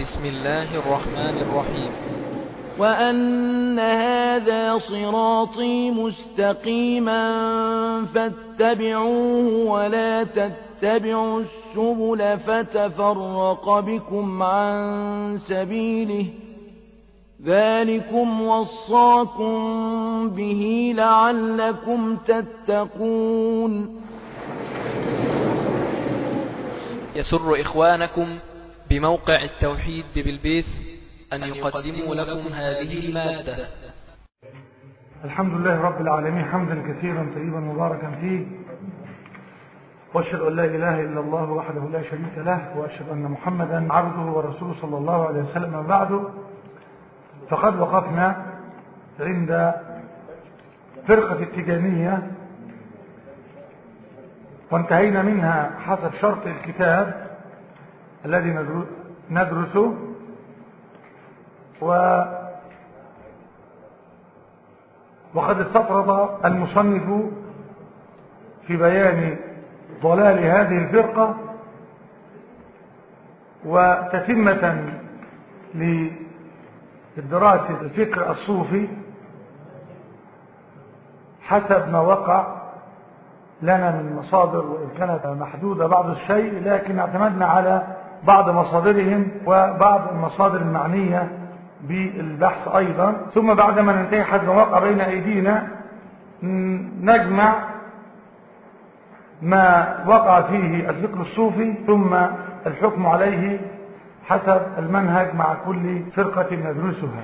بسم الله الرحمن الرحيم. وأن هذا صراطي مستقيما فاتبعوه ولا تتبعوا السبل فتفرق بكم عن سبيله ذلكم وصاكم به لعلكم تتقون. يسر إخوانكم بموقع التوحيد ببلبيس أن يقدموا لكم هذه المادة. الحمد لله رب العالمين حمدا كثيرا طيبا مباركا فيه، وأشهد أن لا إله إلا الله وحده لا شريك له، وأشهد أن محمدا عبده ورسوله صلى الله عليه وسلم. بعد فقد وقفنا عند فرقة التجانية وانتهينا منها حسب شرط الكتاب الذي ندرسه، وقد استطرد المصنف في بيان ضلال هذه الفرقة وتتمة للدراسة الفكر الصوفي حسب ما وقع لنا من مصادر، وإن كانت محدودة بعض الشيء، لكن اعتمدنا على بعض مصادرهم وبعض المصادر المعنية بالبحث أيضا. ثم بعدما ننتهي حسب ما وقع بين أيدينا نجمع ما وقع فيه الفكر الصوفي ثم الحكم عليه حسب المنهج مع كل فرقة ندرسها.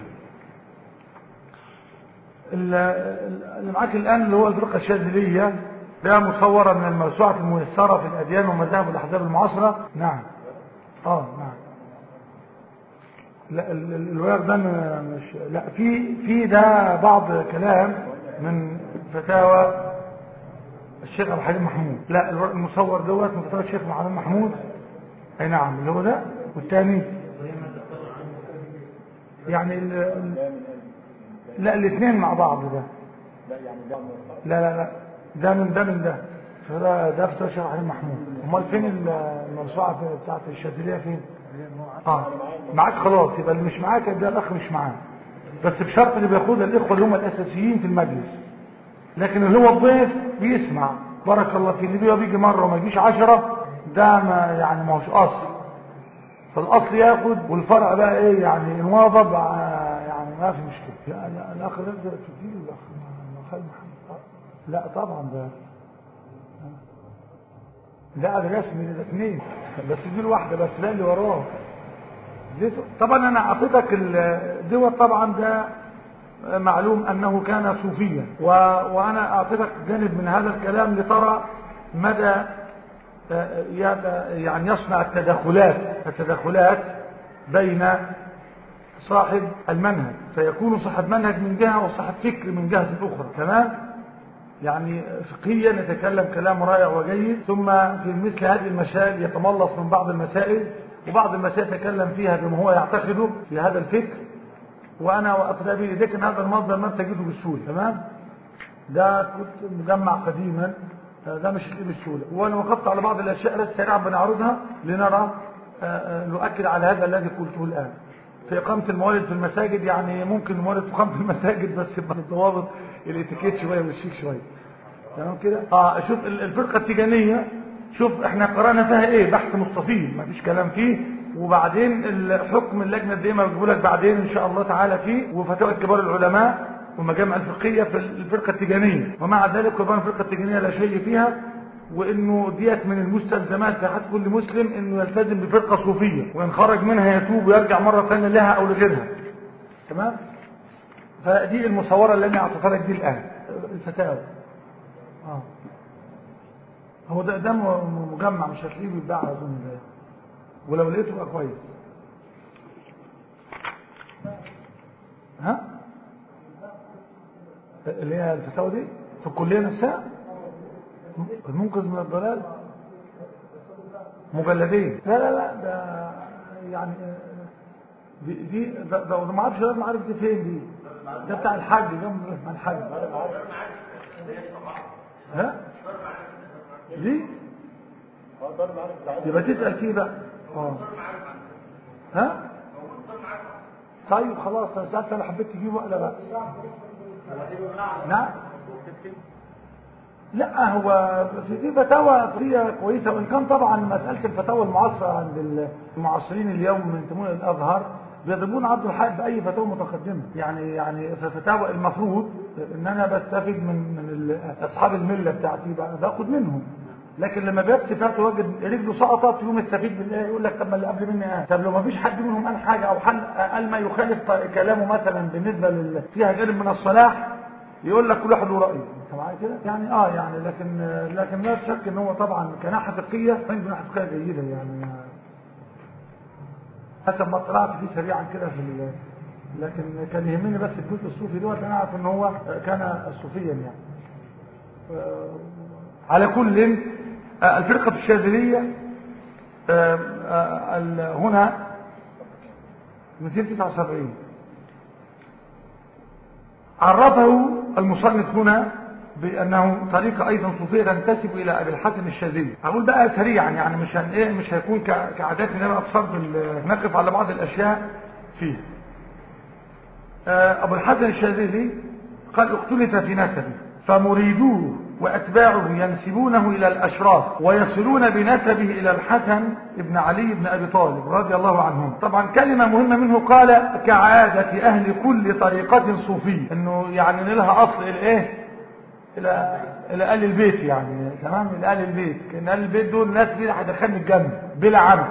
اللي معاك الآن اللي هو الفرقة الشاذلية، ده مصورة من الموسوعة الميسرة في الأديان ومذاهب الأحزاب المعاصرة. نعم نعم. لا الورق ده مش، لا في ده بعض كلام من فتاوى الشيخ أبو حليم محمود. لا الورق المصور دوت من فتاوى الشيخ أبو حليم محمود. أي نعم اللي هو ده، والتاني يعني لا الاثنين مع بعض ده. لا ده من ده فده فتاوى الشيخ أبو حليم محمود. امال فين الموسوعة بتاعت الشاذلية فين؟ معاك خلاص، يبقى اللي مش معاك ده الاخ مش معاه، بس بشرط اللي بياخدها الاخوه اللي هم الاساسيين في المجلس، لكن اللي هو الضيف بيسمع بارك الله فيه. اللي بيجي مره وما يجيش 10 ده ما يعني ما هوش اصل، فالاصل ياخد والفرع بقى ايه يعني انواضب يعني ما في مشكله. لا الاخ ده تجيب الاخ محمد. لا طبعا ده رسمي، ده اثنين بس دي الواحده بس، لا اللي وراه طبعا. انا اعطيتك الدول طبعا ده معلوم انه كان صوفيا، وانا اعطيتك جانب من هذا الكلام لترى مدى يعني يصنع التدخلات بين صاحب المنهج، فيكون صاحب منهج من جهة وصاحب فكر من جهة اخرى. تمام؟ يعني فقهيا نتكلم كلام رائع وجيد، ثم في مثل هذه المسائل يتملص من بعض المسائل، وبعض المسائل يتكلم فيها بما هو يعتقده في هذا الفكر، وانا واطلع به اليك ان هذا المصدر ما تجده بسهوله. تمام؟ ده كنت مجمع قديما، ده مش بسهوله، وانا وقفت على بعض الاشياء التي سريعا بنعرضها لنرى نؤكد على هذا الذي قلته الان في اقامه الموالد في المساجد. يعني ممكن الموالد في اقامه المساجد بس بالضوابط الاتيكيت شويه والشيك شويه. تمام كده؟ شوف الفرقه التجانيه، شوف احنا قرانا فيها ايه، بحث مستفيض ما فيش كلام فيه، وبعدين الحكم اللجنه الدائمه بقول لك بعدين ان شاء الله تعالى فيه، وفتاوى كبار العلماء والمجامع الفقهيه في الفرقه التجانيه. ومع ذلك كبار الفرقه التجانيه لا شيء فيها، وانه ديت من المستلزمات في حق كل مسلم انه يلتزم بفرقه صوفيه، وان خرج منها يتوب ويرجع مره ثانيه لها او لغيرها. تمام؟ فدي المصوره اللي انا اعطيتها لك دي الان الفتاوى. هو ده مجمع مش هتلاقيه بيتباع اظن ده، ولو لقيته يبقى كويس. اللي هي الفتاوى دي في الكليه نفسها، المنقذ من الضلال، مجلدين. لا ده يعني دي ده ما اعرفش، لازم اعرف دي فين دي. ده بتاع الحاج، جنب الحاج. دي يبقى تسأل فيه بقى. طيب خلاص انا سألت لو حبيت تجيبه ولا بقى. نعم. لا هو في فتاوى فيها كويسة، وإن كان طبعا مسألة الفتاوى المعاصرة عند المعاصرين اليوم من تمون الأزهر بيضربون عبد الحق بأي فتاوى متقدمة. يعني في فتاوى المفروض إن أنا بستفيد من أصحاب الملة بتاعتي باخد منهم، لكن لما بيفتي فتوى وجد رجله سقطت يوم يستفيد بالله يقول لك طب ما اللي قبل مني طب لو ما فيش حد منهم قال حاجة أو قال ما يخالف كلامه مثلا بالنسبة فيها جانب من الصلاح يقول لك كل واحد له رأيه. معايا كده يعني يعني لكن لا شك ان هو طبعا كناحية فقهية عنده ناحية فقهية جيدة يعني حسب ما طلعت فيه سريعا كده لكن كان يهمني بس الجزء الصوفي دوت. انا اعرف ان هو كان صوفيا يعني. على كل الفرقة الشاذلية هنا 279 عرفه المصنف هنا بأنه طريقة أيضا صوفية تنتسب إلى أبي الحسن الشاذلي. أقول بقى سريعا يعني مش هيكون كعاداتنا بقى بصرف نقف على بعض الأشياء فيه. أبو الحسن الشاذلي قد اختلف في نسبه، فمريدوه وأتباعه ينسبونه إلى الأشراف ويصلون بنسبه إلى الحسن ابن علي بن أبي طالب رضي الله عنهم. طبعا كلمة مهمة منه قال كعادة أهل كل طريقة صوفية، أنه يعني لها أصل إلى آل البيت يعني تمام، إلى آل البيت، كأن آل البيت دول ناس كده هيدخلني الجنة بلا عمل.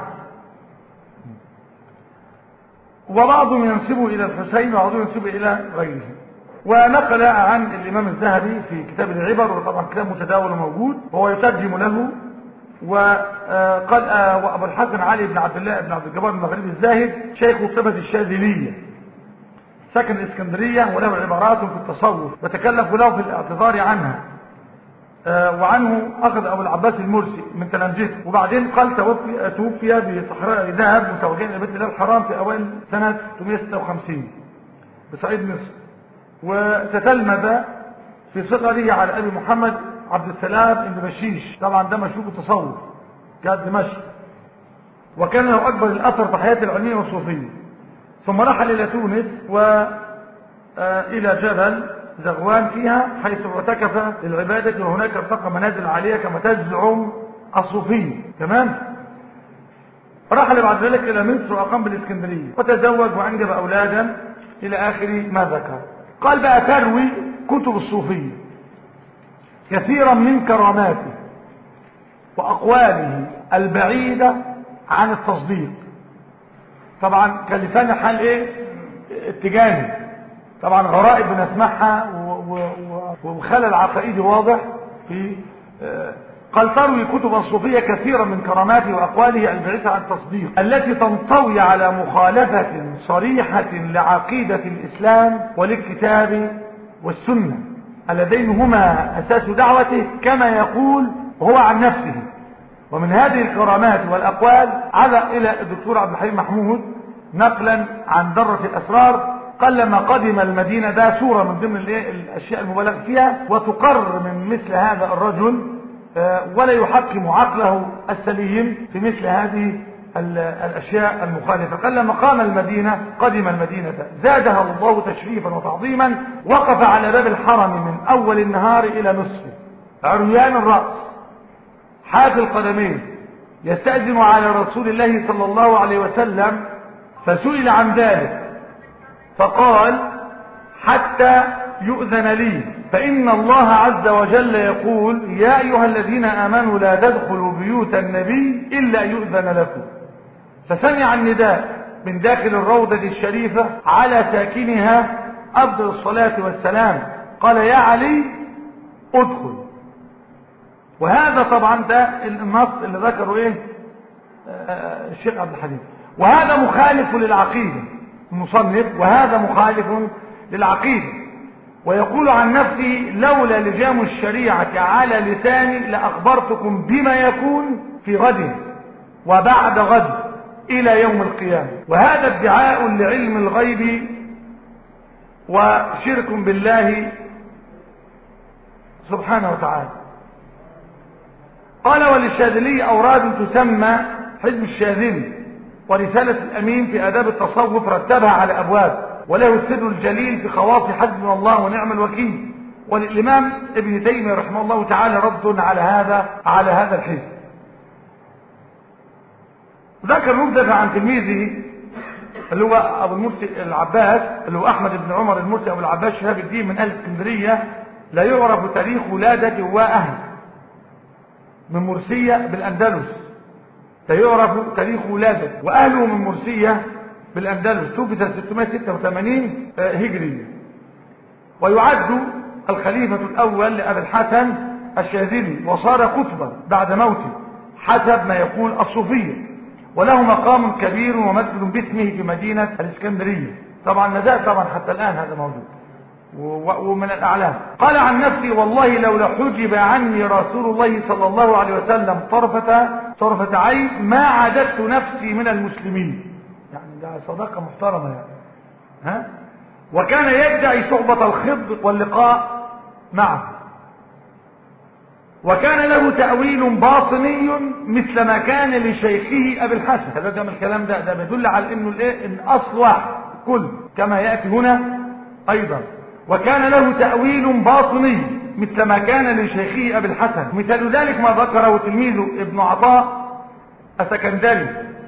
وبعضهم ينسبه إلى الحسين وبعضهم ينسبه إلى غيره. ونقل عن الإمام الذهبي في كتاب العبر، وطبعا كتاب متداول وموجود وهو يترجم له، وقال وأبو الحسن علي بن عبد الله بن عبد الجبار المغربي الزاهد شيخ الطبة الشاذلية، سكن الإسكندرية، وله عبارات في التصوف وتكلف له في الاعتذار عنها. وعنه أخذ أبو العباس المرسي من تلامذته. وبعدين قال توفي بصحراء ذهب متوجها إلى بيت الله الحرام في أوائل سنة 856 بصعيد مصر. وتتلمذ في صغره على أبي محمد عبد السلام بن بشيش، طبعا ده مشهور بالتصوف كان دمشق، وكان له أكبر الأثر في حياته العلمية والصوفية. ثم رحل إلى تونس وإلى جبل زغوان فيها حيث اعتكف للعبادة، وهناك ارتقى منازل عالية كما تزعم الصوفية. تمام. رحل بعد ذلك إلى مصر وأقام بالإسكندرية وتزوج وأنجب أولادا إلى آخر ما ذكر. قال بقى تروي كتب الصوفية كثيرا من كراماته وأقواله البعيدة عن التصديق. طبعا كان لسان حال اتجاهي، طبعا غرائب بنسمعها وخلل عقائدي واضح في قال تروي كتب الصوفية كثيرا من كراماته وأقواله البعيدة عن التصديق التي تنطوي على مخالفة صريحة لعقيدة الإسلام وللكتاب والسنة اللذين هما أساس دعوته كما يقول هو عن نفسه. ومن هذه الكرامات والأقوال عاد إلى الدكتور عبد الحليم محمود نقلا عن درة الأسرار، قال لما قدم المدينة، ده سورة من ضمن الأشياء المبالغ فيها، وتقر من مثل هذا الرجل ولا يحكم عقله السليم في مثل هذه الأشياء المخالفة. قال لما قدم المدينة زادها الله تشريفا وتعظيما، وقف على باب الحرم من أول النهار إلى نصفه عريان الرأس حافي القدمين يستأذن على رسول الله صلى الله عليه وسلم، فسئل عن ذلك فقال حتى يؤذن لي، فإن الله عز وجل يقول يا أيها الذين آمنوا لا تدخلوا بيوت النبي إلا يؤذن لكم. فسمع النداء من داخل الروضة الشريفة على ساكنها أفضل الصلاة والسلام، قال يا علي ادخل. وهذا طبعا ده النص اللي ذكره الشيخ عبد الحليم، وهذا مخالف للعقيدة المصنف، وهذا مخالف للعقيدة. ويقول عن نفسه لولا لجام الشريعة على لساني لأخبرتكم بما يكون في غد وبعد غد إلى يوم القيامة. وهذا ادعاء لعلم الغيب وشرك بالله سبحانه وتعالى. قال وللشاذلي أوراد تسمى حزب الشاذلي، ورسالة الأمين في آداب التصوف رتبها على أبواب، وله السر الجليل في خواص حسبنا الله ونعم الوكيل. وللإمام ابن تيمية رحمه الله تعالى رد على هذا الحزب. ذكر نبذة عن تلميذه اللي هو أبو المرسي العباس، اللي هو أحمد بن عمر المرسي أبو العباس شهاب الدين من أهل اسكندرية، لا يعرف تاريخ ولادته وأهل من مرسية بالأندلس، لا يعرف تاريخ ولادته وأهله من مرسية بالأندلس، توفي 686 هجرية، ويعد الخليفة الأول لأبي الحسن الشاذلي، وصار قطبا بعد موته حسب ما يقول الصوفية، وله مقام كبير ومسجد باسمه في مدينة الإسكندرية. طبعا نزال طبعا حتى الآن هذا موجود ومن الأعلام. قال عن نفسي والله لولا حجب عني رسول الله صلى الله عليه وسلم طرفة عين ما عددت نفسي من المسلمين. يعني ده صداقة محترمة يعني. ها؟ وكان يدعي صحبة الخضر واللقاء معه، وكان له تأويل باطني مثل ما كان لشيخه أبي الحسن. هذا من الكلام ده بيدل على انه ان اصل واحد كل كما يأتي هنا ايضا. وكان له تأويل باطني مثل ما كان لشيخه أبي الحسن، مثل ذلك ما ذكره تلميذه ابن عطاء السكندري.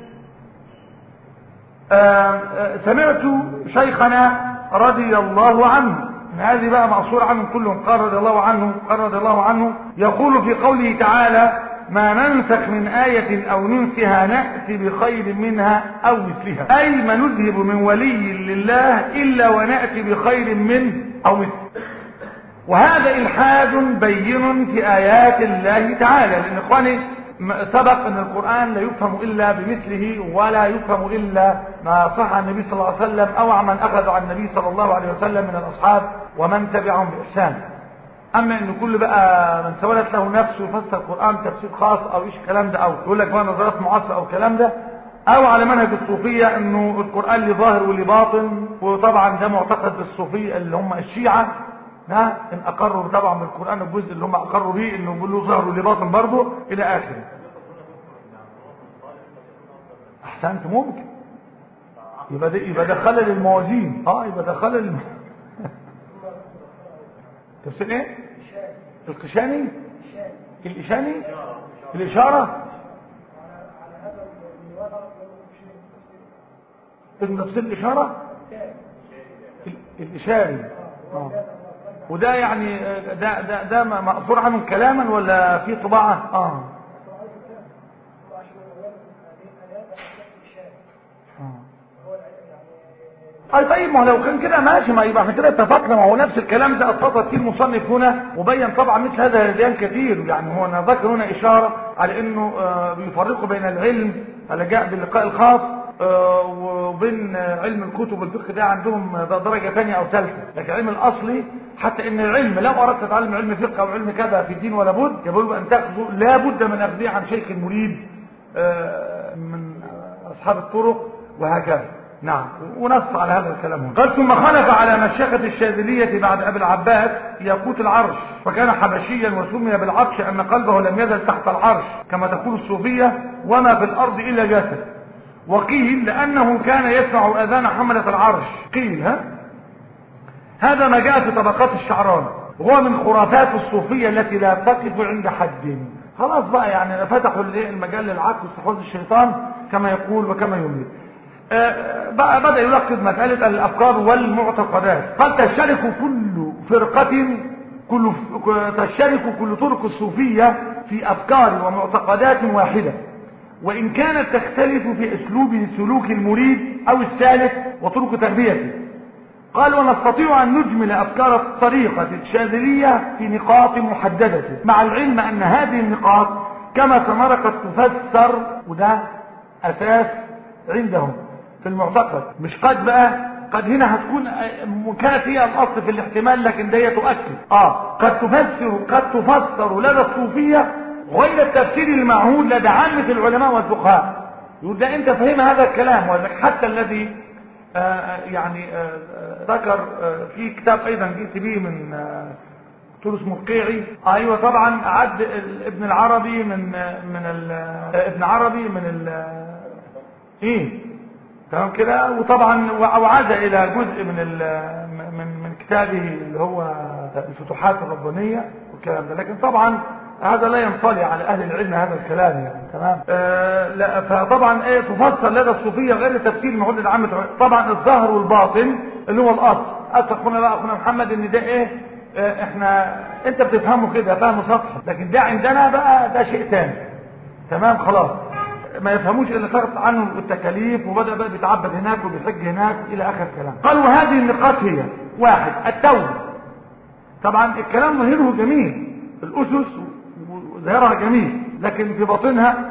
سمعت شيخنا رضي الله عنه، هذه بقى مأثور عنهم كلهم، قال رضي الله عنه يقول في قوله تعالى ما ننسخ من آية أو ننسها نأتي بخير منها أو مثلها، أي ما نذهب من ولي لله إلا ونأتي بخير منه أو مثله. وهذا إلحاد بين في آيات الله تعالى، لأن إخواني سبق أن القرآن لا يفهم إلا بمثله، ولا يفهم إلا ما صح عن النبي صلى الله عليه وسلم أو عن من أخذ عن النبي صلى الله عليه وسلم من الأصحاب ومن تبعهم بإحسان. أما أن كل بقى من سولت له نفسه يفسر القرآن تفسير خاص أو إيش الكلام ده، أو يقول لك بقى نظرات معاصرة أو الكلام ده، أو على منهج الصوفية أنه القرآن لي ظاهر ولي باطن، وطبعا ده معتقد بالصوفية اللي هم الشيعة، إن أقروا طبعا بالقرآن الجزء اللي هم أقروا به أنه يقول له ظاهر ولي باطن برضه إلى آخره. أحسنت، ممكن يبقى ده خلل الموازين. يبقى ده خلل تفسير ايه؟ القشاني الإشاني الإشارة تفسير الإشارة الإشاري. وده يعني ده مأثور عنه كلاما ولا في طباعة؟ طيب ما لو كان كده ماشي، ما يبقى احنا كده اتفقنا. ما هو نفس الكلام ده اطلق فيه المصنف هنا، وبين طبعا مثل هذا الهذيان كثير. يعني هو انا ذكر هنا اشاره على انه بيفرقوا بين العلم اللي جاء باللقاء الخاص وبين علم الكتب والفقه، ده عندهم درجه ثانيه او ثالثه. لكن العلم الاصلي حتى ان العلم لو اردت تتعلم علم فقه او علم كذا في الدين ولا بد، يقول ان تاخذوا لا بد من اخذه عن شيخ مريد من اصحاب الطرق وهكذا. نعم، ونص على هذا الكلام هنا. قال ثم خلف على مشيخة الشاذلية بعد أبي العباس ياقوت العرش، فكان حبشيا وسمي بالعطش أن قلبه لم يزل تحت العرش كما تقول الصوفية وما في الأرض إلا جسد. وقيل لأنه كان يسمع أذان حملة العرش. قيل هذا ما جاء في طبقات الشعراني، وهو من خرافات الصوفية التي لا تقف عند حد. خلاص بقى يعني فتحوا المجال للعقل واستحواذ الشيطان كما يقول وكما يملك. بدأ يلقب مسألة الأفكار والمعتقدات. قد تشترك كل فرقة تشترك كل طرق الصوفية في أفكار ومعتقدات واحدة، وإن كانت تختلف في أسلوب سلوك المريد أو السالك وطرق تربيته. قال ونستطيع أن نجمل أفكار الطريقة الشاذلية في نقاط محددة، مع العلم أن هذه النقاط كما سنرى قد تفسر، وده أساس عندهم في المعتقد. مش قد بقى، قد هنا هتكون كانت هي الأصل في الاحتمال، لكن ده تؤكد قد تفسر لدى الصوفية غير التفسير المعهود لدى عامة العلماء والفقهاء. يقول ده انت فهم هذا الكلام. ولذلك حتى الذي ذكر في كتاب ايضا جئت به من تونس مرقيعي، ايوه طبعا اعد ابن عربي من تمام كده. وطبعا وعاد الى جزء من كتابه اللي هو الفتوحات الربانيه والكلام ده، لكن طبعا هذا لا ينطلي على اهل العلم هذا الكلام يعني. تمام. لا فطبعا تفسر لدى الصوفيه غير تفسير المعود العام. طبعا الظاهر والباطن اللي هو الاصل. اخونا بقى اخونا محمد ان ده احنا انت بتفهمه كده فهم سطحي، لكن ده عندنا بقى ده شيء ثاني. تمام خلاص. ما يفهموش الا خرط عنه التكاليف، وبدأ بقى بيتعبد هناك وبيحج هناك الى اخر كلام. قال وهذه النقاط هي: واحد، التوبة. طبعا الكلام ظاهره جميل، الاسس وظاهرها جميل، لكن في باطنها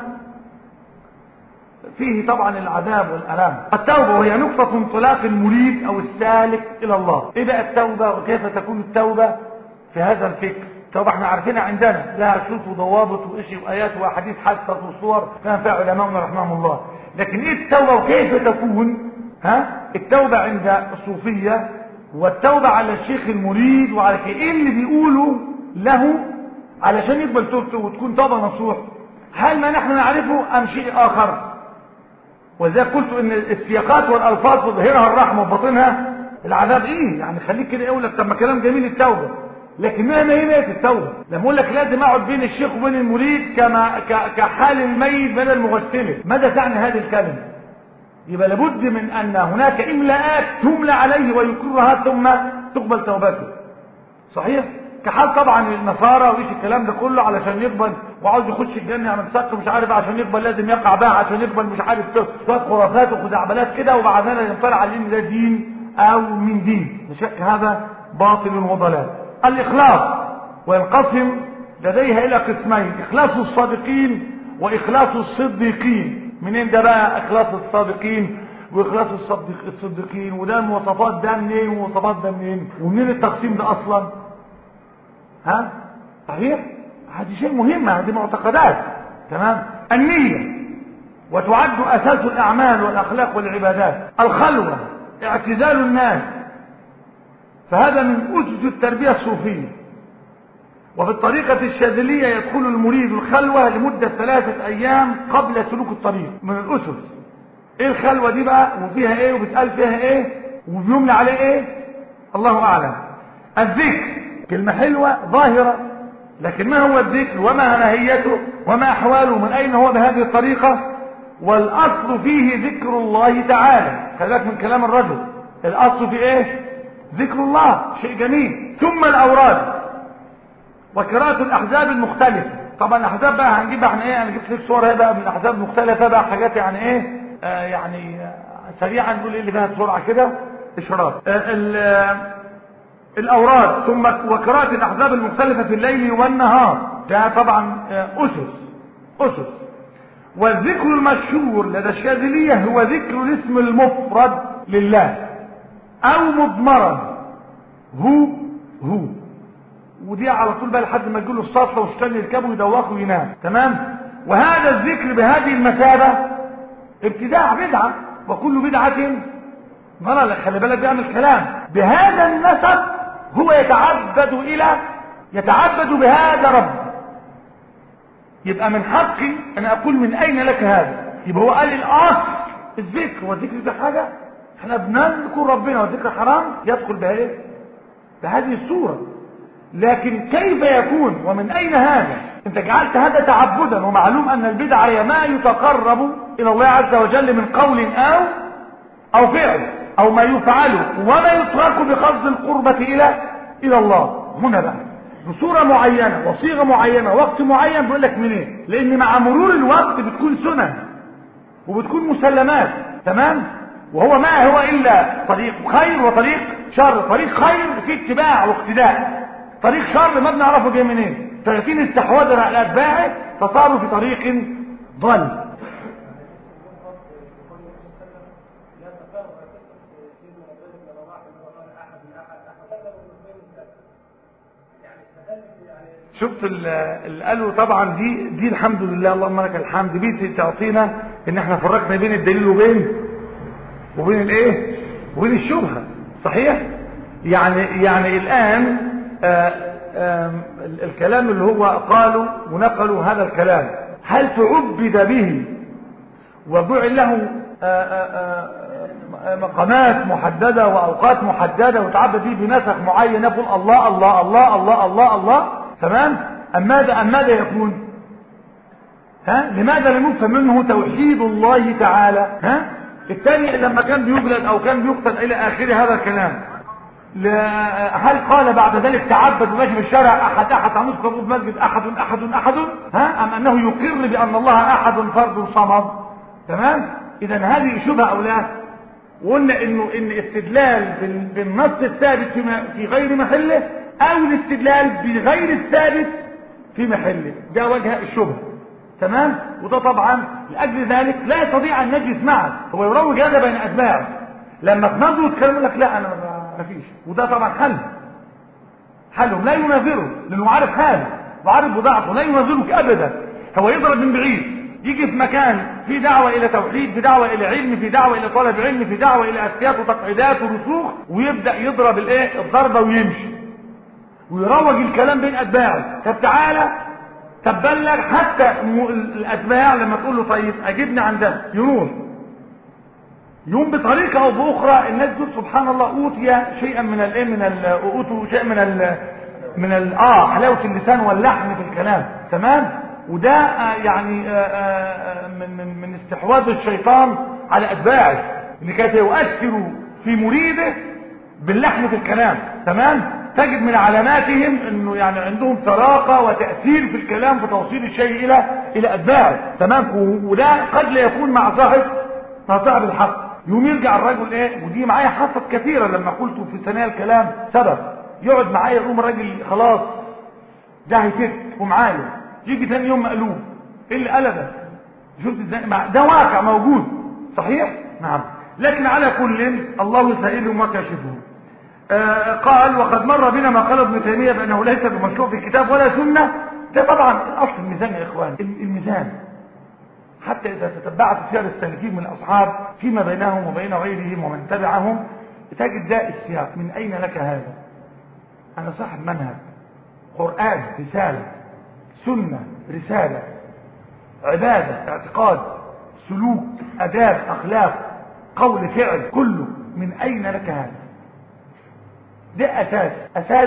فيه طبعا العذاب والالام. التوبة وهي نقطة انطلاق المريد او السالك الى الله. ايه بقى التوبة وكيف تكون التوبة في هذا الفكر؟ التوبة احنا عارفينها عندنا لها شروط وضوابط وإشي وآيات وحديث حادثة وصور كان فيها علماؤنا رحمهم الله. لكن ايه التوبة وكيف تكون؟ التوبة عند الصوفية والتوبة على الشيخ المريد وعلى ايه اللي بيقولوا له علشان يقبل توبته وتكون توبة نصوح. هل ما نحن نعرفه ام شيء اخر؟ وذلك قلت ان السياقات والالفاظ تظهرها الرحمة وباطنها العذاب. يعني خليك كده يقول لك طب ما كلام جميل التوبة، لكن ما هي التوبة؟ لما اقول لك لازم اقعد بين الشيخ وبين المريد كحال الميت بدل مغسله، ماذا تعني هذه الكلمة؟ يبقى لابد من ان هناك املاءات تملى عليه ويكررها ثم تقبل توبته. صحيح؟ كحال طبعا النصارى وايش الكلام ده كله علشان يقبل وعاوز يخش الجنه يعمل سق مش عارف عشان يقبل لازم يقع بقى عشان يقبل مش عارف شويه خرافات وخزعبلات كده، وبعد ذلك ينطلع على ان ده دين او من دين. بشك هذا باطل وضلال. الإخلاص وينقسم لديها إلى قسمين: إخلاص الصادقين وإخلاص الصديقين. منين ده بقى إخلاص الصادقين وإخلاص الصديقين؟ وده المواصفات ده منين ومواصفات ده منين ومنين التقسيم ده أصلا؟ صحيح؟ هذه شيء مهم، هذه معتقدات. تمام. النية وتعد أساس الأعمال والأخلاق والعبادات. الخلوة اعتزال الناس، فهذا من أسس التربية الصوفية. وفي الطريقة الشاذلية يدخل المريد الخلوة لمدة 3 أيام قبل سلوك الطريق. من الأسس. ايه الخلوة دي بقى وفيها ايه وبتقال فيها ايه وبيملى عليه ايه؟ الله أعلم. الذكر كلمة حلوة ظاهرة، لكن ما هو الذكر وما ماهيته وما أحواله من أين هو بهذه الطريقة؟ والأصل فيه ذكر الله تعالى. خليك من كلام الرجل، الأصل في ايه؟ ذكر الله، شيء جميل. ثم الأوراد وقراءة الأحزاب المختلفة. طبعا الأحزاب بقى هنجيب احنا ايه، انا جبت لك صور بقى من الأحزاب المختلفة بقى حاجات يعني ايه يعني سريعا نقول ايه اللي فيها بسرعة كده إشراف. الأوراد ثم وقراءة الأحزاب المختلفة في الليل والنهار، ده طبعا أسس. والذكر المشهور لدى الشاذلية هو ذكر الاسم المفرد لله او مضمرا هو ودي على طول بقى لحد ما يجيله السطله والشيطان يركبه ويدوخه وينام. تمام. وهذا الذكر بهذه المثابه ابتداع بدعه، وكل بدعه ضلاله. خلي بالك بيعمل كلام بهذا النسب. هو يتعبد بهذا رب. يبقى من حقي انا اقول من اين لك هذا؟ يبقى هو قال الاصل الذكر، والذكر ده حاجه احنا بنذكر ربنا، والذكر حرام يدخل بهذه الصورة. لكن كيف يكون ومن اين هذا؟ انت جعلت هذا تعبدا، ومعلوم ان البدعة هي ما يتقرب الى الله عز وجل من قول او فعل او ما يفعله وما يترك بقصد القربة الى الله. هنا بقى بصورة معينة وصيغة معينة وقت معين بيقول لك منين؟ لان مع مرور الوقت بتكون سنن وبتكون مسلمات. تمام. وهو ما هو إلا طريق خير وطريق شر. طريق خير في اتباع واقتداء، طريق شر ما بنعرفه جاي منين، فلكن استحوذ على أتباعه فصاروا في طريق ضل. شفت اللي قالوا طبعا دي الحمد لله اللهم لك الحمد، دي تعطينا ان احنا فرقنا بين الدليل وبين الايه وبين الشبهه. صحيح. يعني الان الكلام اللي هو قالوا ونقلوا هذا الكلام هل تعبد به وجعل له مقامات محددة وأوقات محددة وتعبد فيه بنسخ معين، يقول الله الله الله الله الله الله، تمام. أم ماذا يكون؟ لماذا لم يفهم منه توحيد الله تعالى؟ الثاني لما كان بيجلد أو كان بيقتل إلى آخر هذا الكلام، هل قال بعد ذلك تعبد وماشي في الشارع أحد هنذكر في المسجد أحد أم أنه يقر بأن الله أحد فرد صمد؟ تمام. إذا هذه شبهة أو لا؟ وقلنا إن استدلال بالنص الثابت في غير محله، أو الاستدلال بغير الثابت في محله، ده وجه الشبهة. تمام. وده طبعا لأجل ذلك لا يستطيع أن نجلس معه، هو يروج هذا بين أتباعه، لما تنظروا تكلموا لك لا أنا ما فيش، وده طبعا حلهم لا يناظره، لأنه عارف حاله وعارف بضاعته، لا يناظرك أبدا. هو يضرب من بعيد، يجي في مكان في دعوة إلى توحيد، في دعوة إلى علم، في دعوة إلى طلب علم، في دعوة إلى أسياس وتقعيدات ورسوخ، ويبدأ يضرب الضربة ويمشي ويروج الكلام بين أتباعه. طب تعالى طب بلغ، حتى الأتباع لما تقول له طيب أجبني عن ده يروح يوم بطريقة أو بأخرى. الناس دول سبحان الله أوتي شيئا أوتوا شيئا من حلاوة اللسان واللحن في الكلام. تمام. وده يعني من استحواذ الشيطان على أتباعه، اللي كانت يؤثر في مريده باللحن في الكلام. تمام. تجد من علاماتهم انه يعني عندهم طلاقة وتأثير في الكلام في توصيل الشيء الى أتباعه. تمام. وده قد لا يكون مع صاحب الحق. يوم يرجع الرجل ودي معايا حصلت كثيرا لما قلت في ثنايا الكلام سبب، يقعد معايا يقوم الراجل خلاص ده هيسك ومعايا، يجي ثاني يوم مقلوب. ايه اللي قلبه؟ شفت ازاي؟ ده واقع موجود صحيح. نعم. لكن على كل الله يسائلهم وكاشفهم. قال وقد مر بنا ما قال ابن تيمية بأنه ليس بمشروع في الكتاب ولا سنة. ده طبعا اصل الميزان يا اخوان، الميزان حتى اذا تتبعت سير السالكين من الاصحاب فيما بينهم وبين غيرهم ومن تبعهم، تجد ده السياق. من اين لك هذا؟ انا صاحب منهج، قرآن رسالة، سنة رسالة، عبادة اعتقاد سلوك اداب اخلاق قول فعل، كله. من اين لك هذا؟ ده اساس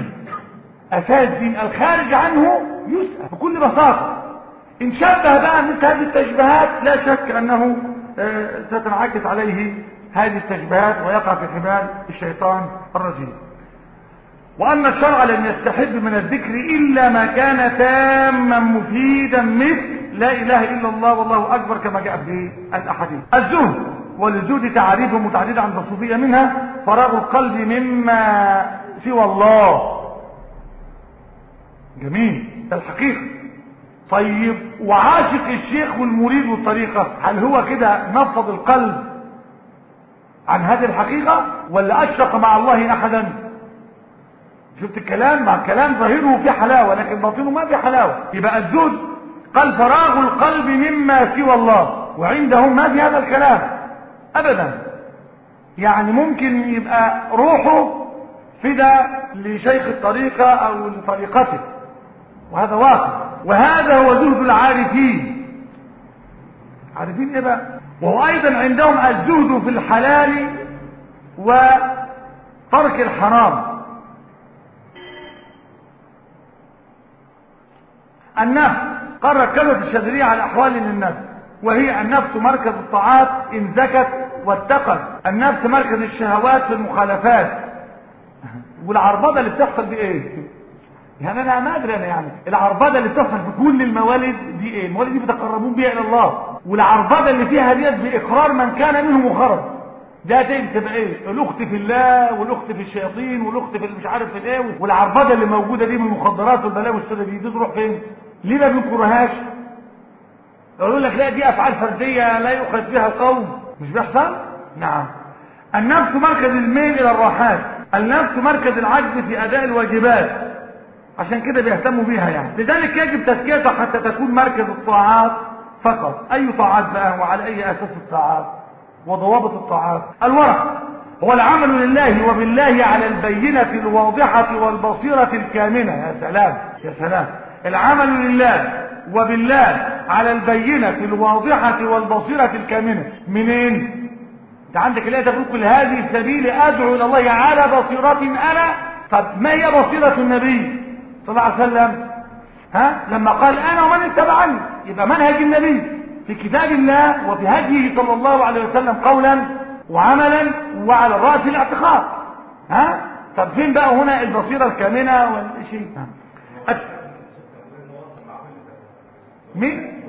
دين الخارج عنه يسأل بكل بساطة. ان شبه بقى مثل هذه التشبيهات لا شك انه ستنعكس عليه هذه التشبيهات ويقع في حبال الشيطان الرجيم. وأن الشرع لم يستحب من الذكر إلا ما كان تاما مفيدا مثل لا إله إلا الله والله أكبر كما جاء في الأحاديث. الزهد وللزهد تعريف متعددة عند الصوفية، منها فراغ القلب مما سوى الله. جميل، ده الحقيقة. طيب وعاشق الشيخ والمريد والطريقة، هل هو كده نفض القلب عن هذه الحقيقة ولا أشرق مع الله أحدا؟ شفت الكلام؟ مع الكلام ظاهره في حلاوة لكن باطنه ما في حلاوة. يبقى الزهد قال فراغ القلب مما سوى الله، وعندهم ما في هذا الكلام أبدا. يعني ممكن يبقى روحه فدا لشيخ الطريقة أو لطريقته، وهذا واقع. وهذا هو زهد العارفين. عارفين ايه بقى؟ وهو ايضا عندهم الزهد في الحلال وترك الحرام. النفس قد ركزت الشاذلية على احوال للنفس، وهي النفس مركز الطاعات ان زكت واتقت، النفس مركز الشهوات في المخالفات. والعربضة اللي بتحصل دي ايه؟ يعني انا ما ادري، انا يعني العربضه اللي بتحصل في كل الموالد دي ايه؟ الموالد دي بيتقربون بيها الى الله، والعربضه اللي فيها ديت باقرار من كان منهم وخرج. ده تبقى ايه؟ الاخت في الله والاخت في الشياطين والاخت في مش عارف في الايه، والعربضه اللي موجوده دي من المخدرات والبلاوي السوداء دي تروح فين؟ ليه ما بينكرهاش؟ يقول لك لا دي افعال فرديه لا يؤخذ بها القوم. مش بيحصل؟ نعم. النفس مركز الميل الى الراحات، النفس مركز العجز في اداء الواجبات، عشان كده بيهتموا بيها يعني. لذلك يجب تزكيتها حتى تكون مركز الطاعات فقط. اي طاعات بقى وعلى اي اساس الطاعات وضوابط الطاعات؟ الورع هو العمل لله وبالله على البينة الواضحة والبصيرة الكامنة. يا سلام يا سلام. العمل لله وبالله على البينة الواضحة والبصيرة الكامنة. منين؟ انت عندك الآية تقول كل هذه سبيل أدعو إلى الله على بصيرة أنا. طب ما هي بصيرة النبي صلى الله عليه وسلم؟ لما قال أنا ومن اتبعني، يبقى منهج النبي في كتاب الله وفي هديه صلى الله عليه وسلم قولا وعملا وعلى الرأس الاعتقاد. طب فين بقى هنا البصيرة الكامنة والشيء؟ مين؟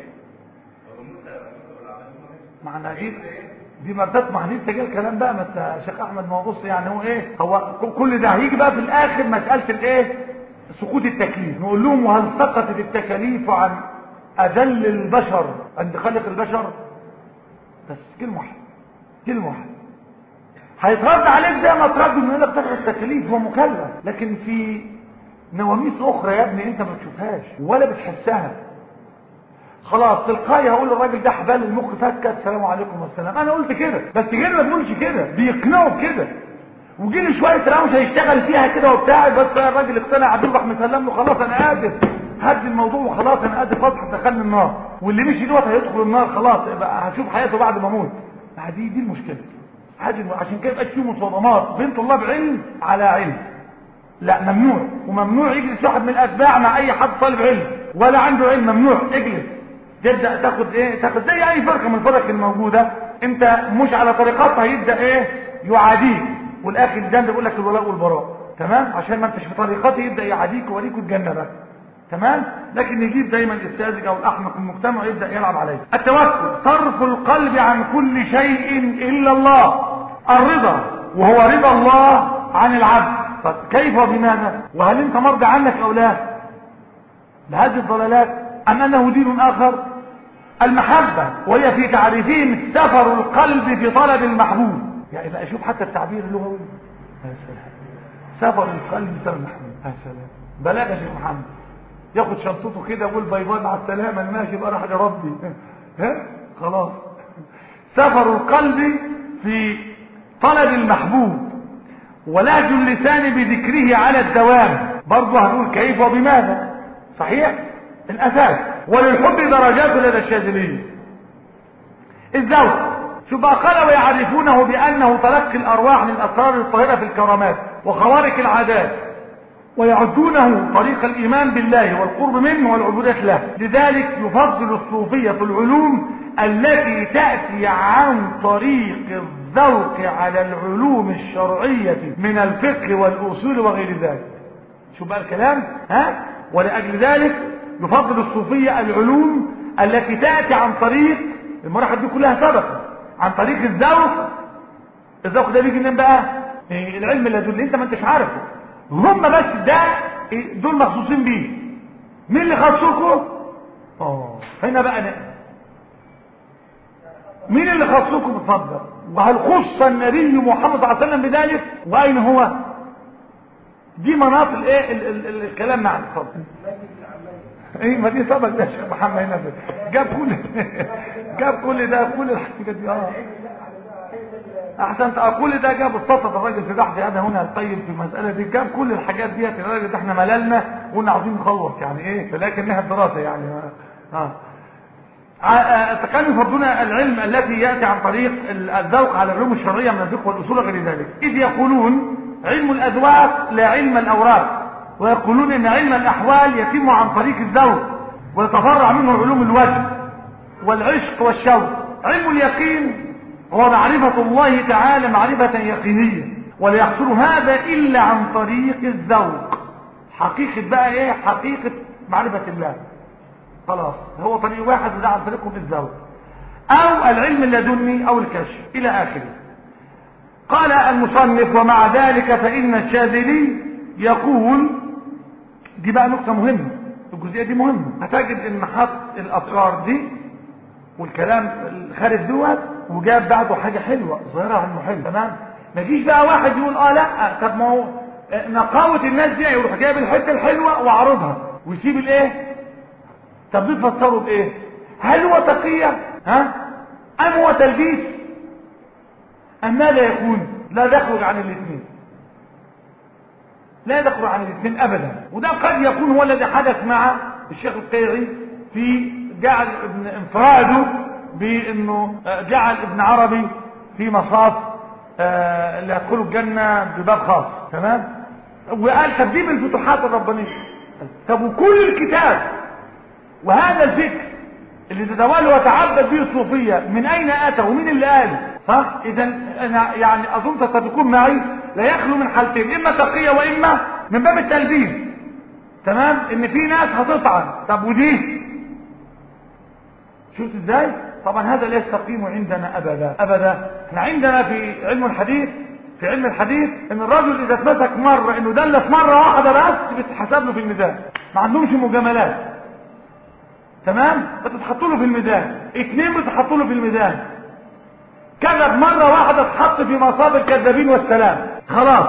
معنى دي ما بتسمح دي تجي الكلام بقى. ما الشيخ احمد ما بص يعني هو ايه، هو كل ده هيجي بقى في الاخر مسألة الايه، سقوط التكليف. نقول لهم وهل سقطت التكاليف عن اذل البشر عند خلق البشر؟ بس كلمة واحدة هيترد عليك زي ما ترد ان يقول لك سقط التكاليف هو مكلف، لكن في نواميس اخرى يا ابني انت ما بتشوفهاش ولا بتحسها. خلاص تلقائي هقول للراجل ده حبال المخ فكت السلام عليكم والسلام. انا قلت كده، بس غيرنا ما بيقولش كده، بيقنعوا بكده. وجي لي شويه سلام مش هيشتغل فيها كده وبتاع، بس الراجل اقتنع عبد الله مسلم له خلاص انا قادر هدي الموضوع وخلاص انا قادر فتح دخلني النار، واللي مشي دوت هيدخل النار خلاص يبقى هشوف حياته بعد ما اموت. دي المشكله. عشان كده يبقى في مصادمات بين طلاب علم على علم. لا ممنوع، وممنوع يجلس واحد من الاتباع مع اي حد طالب علم ولا عنده علم، ممنوع اجلس تبدا تاخد ايه، تاخد زي اي فرقه من الفرق الموجوده، انت مش على طريقتها يبدا ايه يعاديك، والاخر الجنه يقول لك الولاء والبراء، تمام، عشان ما انتش في طريقته يبدا يعاديك ويوريك الجنه بقى، تمام. لكن يجيب دايما الساذج او الاحمق المجتمع يبدا يلعب عليه. التوكل صرف القلب عن كل شيء الا الله. الرضا وهو رضا الله عن العبد. طب كيف وبماذا؟ وهل انت مرضى عنك او لا بهذه الضلالات ام انه دين اخر؟ المحبة وهي في تعريفهم سفر القلب في طلب المحبوب. يعني بقى شوف حتى التعبير اللغوي، يا سلام، سفر القلب في طلب المحبوب، يا سلام، بلاغ يا شيخ محمد. ياخد شنطته كده ويقول باي باي مع السلامه انا ماشي بقى راح لربي خلاص. سفر القلب في طلب المحبوب ولهج اللسان بذكره على الدوام. برضه هنقول كيف وبماذا، صحيح الاساس. وللحب درجات لدى الشاذلية. الزوج شو بقى قال ويعرفونه بانه تلقي الارواح من اسرار الطاهرة في الكرامات وخوارق العادات، ويعدونه طريق الايمان بالله والقرب منه والعبودية له. لذلك يفضل الصوفية في العلوم التي تأتي عن طريق الذوق على العلوم الشرعية من الفقه والأصول وغير ذلك. شو بقى الكلام ولأجل ذلك يفضل الصوفية العلوم التي تأتي عن طريق المراحل دي كلها سبق عن طريق الذوق. الذوق ده بيجي منين بقى؟ العلم اللي انت ما انتش عارفه، هم بس ده دول مخصوصين بيه. مين اللي خصوكم؟ هنا بقى مين اللي خصوكم؟ اتفضل. وهل خص النبي محمد صلى الله عليه وسلم بذلك؟ واين هو؟ دي مناطق الايه الكلام مع اتفضل. ايه ما دي سبق ده شيخ محمد هنا جاب كل ده كل الحاجات دي احسن كل ده جاب السطط الراجل في بحث هذا هنا الطيب في المساله دي، جاب كل الحاجات دي. الراجل ده احنا مللنا وقلنا عاوزين نخلص يعني ايه، لكنها الدراسه يعني كانوا يفضلون العلم الذي ياتي عن طريق الذوق على العلوم الشرعيه من الفقه والاصول وغير ذلك، اذ يقولون علم الاذواق لا علم الاوراق، ويقولون ان علم الاحوال يتم عن طريق الذوق ويتفرع منه علوم الوجه والعشق والشوق. علم اليقين هو معرفة الله تعالى معرفة يقينية، ولا يحصل هذا إلا عن طريق الذوق. حقيقة بقى ايه؟ حقيقة معرفة الله خلاص هو طريق واحد وده عن طريقه بالذوق او العلم اللدني او الكشف الى اخره. قال المصنف ومع ذلك فإن الشاذلي يقول، دي بقى نقطة مهمة، الجزئية دي مهمة. هتجد ان حط الافكار دي والكلام الخارج دوت وجاب بعده حاجة حلوة ظاهرة عنه حلو، تمام. ما يجيش بقى واحد يقول لا طب ما هو نقاوة الناس دي يروح جايب الحتة الحلوة وعرضها ويسيب الايه. طب بتفسره بايه؟ هل هو تقية ام هو تلبيس ام ماذا يكون؟ لا يخرج عن الاثنين، لا يخرج عن الاثنين ابدا. وده قد يكون هو الذي حدث مع الشيخ القيعي في جعل ابن انفراده بانه جعل ابن عربي في مصاف اللي هيدخلوا الجنة بباب خاص. تمام. وقال تكذيب الفتوحات الربانية. طب وكل الكتاب وهذا الفكر اللي تتولى وتعبد به الصوفية من اين اتى ومين اللي قاله؟ صح؟ اذا انا يعني اظن تتفقون معي لا يخلو من حالتين، اما تقية واما من باب التلبيس. تمام. ان في ناس هتطعن. طب ودي شفت ازاي؟ طبعا هذا لا يستقيم عندنا ابدا ابدا. احنا عندنا في علم الحديث ان الرجل اذا اتمسك مره انه دلس مره واحده بس بتتحسب له في الميزان، ما عندهمش مجاملات. تمام. بتتحط له في الميزان، 2 بتتحط له في الميزان، كذب مره واحده تحط في مصاب الكذابين والسلام، خلاص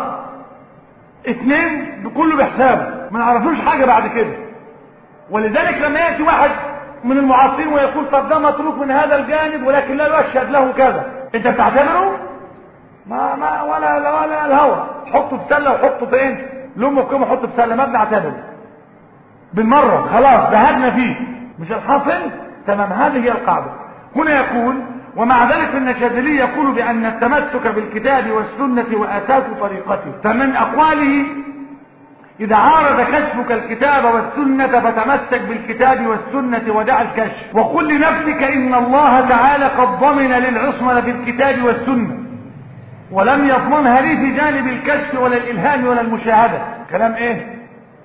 2 كله بحسابه، ما نعرفوش حاجه بعد كده. ولذلك لما ياتي واحد من المعاصرين ويقول طب ده متروك من هذا الجانب ولكن لا يشهد له كذا، انت بتعتبره ما ولا الهوى، حطه في سله وحطه فين لامه كما حطه في سله، ما بنعتبره بالمره، خلاص ذهبنا فيه مش الحاصل. تمام. هذه هي القاعده. هنا يقول ومع ذلك النشاذلي يقول بان التمسك بالكتاب والسنه واساس طريقته، فمن اقواله إذا عارض كشفك الكتاب والسنة فتمسك بالكتاب والسنة ودع الكشف، وقل لنفسك إن الله تعالى قد ضمن للعصمة في الكتاب والسنة ولم يضمنها لي في جانب الكشف ولا الإلهام ولا المشاهدة. كلام إيه؟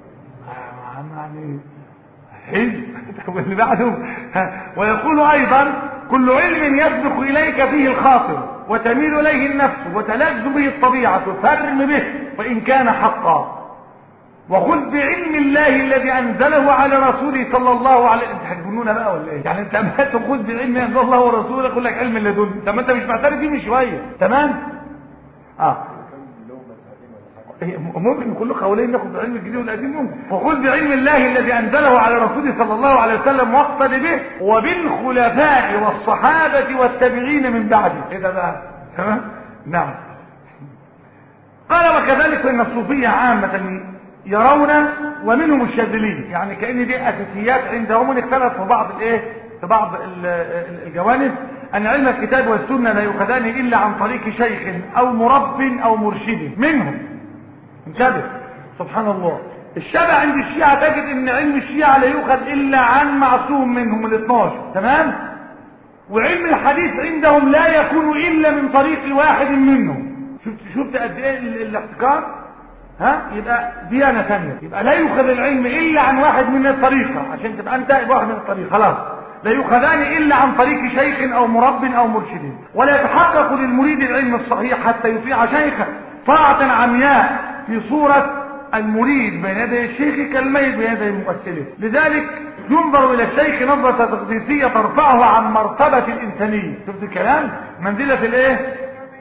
يعني حلو. واللي بعده ويقول أيضا كل علم يسبق إليك فيه الخاطر وتميل إليه النفس وتلذ به الطبيعة فارم به وإن كان حقا، وخذ بعلم الله الذي انزله على رسوله صلى الله عليه وسلم. انت هتجنونا بقى ولا ايه؟ يعني انت ما تاخذ بعلم انزل الله ورسوله يقول لك علم لدن، طب ما انت مش معترف فيه من شويه. تمام. ممكن كل قولين ناخذ بعلم الجديد والقديم ممكن. وخذ بعلم الله الذي انزله على رسوله صلى الله عليه وسلم واقتد به وبالخلفاء والصحابه والتابعين من بعده. ايه ده بقى؟ تمام. نعم. قال وكذلك ان الصوفيه عامه يرون ومنهم الشاذلية، يعني كأن دي اساسيات عندهم، ونختلف في بعض الجوانب، ان علم الكتاب والسنة لا يؤخذان الا عن طريق شيخ او مرب او مرشد منهم. انتبه سبحان الله. الشبع عند الشيعة تجد ان علم الشيعة لا يؤخذ الا عن معصوم منهم ال12. تمام. وعلم الحديث عندهم لا يكون الا من طريق واحد منهم. شفت قد ايه الاحتكار؟ يبقى ديانة ثانية، يبقى لا يؤخذ العلم إلا عن واحد من الطريقة، عشان تبقى أنت واحد من الطريقة خلاص. لا يؤخذان إلا عن طريق شيخ أو مرب أو مرشد، ولا يتحقق للمريد العلم الصحيح حتى يطيع شيخه طاعة عمياء في صورة المريد بين يدي الشيخ كالميت بين يدي ممثله. لذلك ينظر إلى الشيخ نظرة تقديسية ترفعه عن مرتبة الإنسانية. شفت الكلام؟ منزلة الإيه؟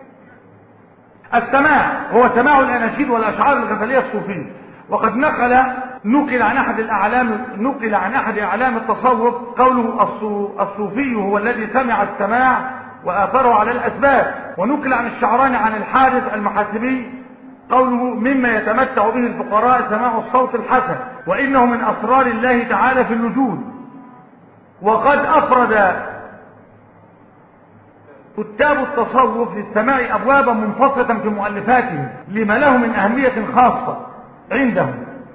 السماع هو سماع الاناشيد والاشعار الغزليه الصوفيه. وقد نقل عن احد اعلام التصوف قوله الصوفي هو الذي سمع السماع واثره على الاسباب. ونقل عن الشعراني عن الحارث المحاسبي قوله مما يتمتع به الفقراء سماع الصوت الحسن وانه من اسرار الله تعالى في الوجود. وقد افرد كتاب التصوف للسماع ابوابا منفصله في مؤلفاتهم لما له من اهميه خاصه عندهم.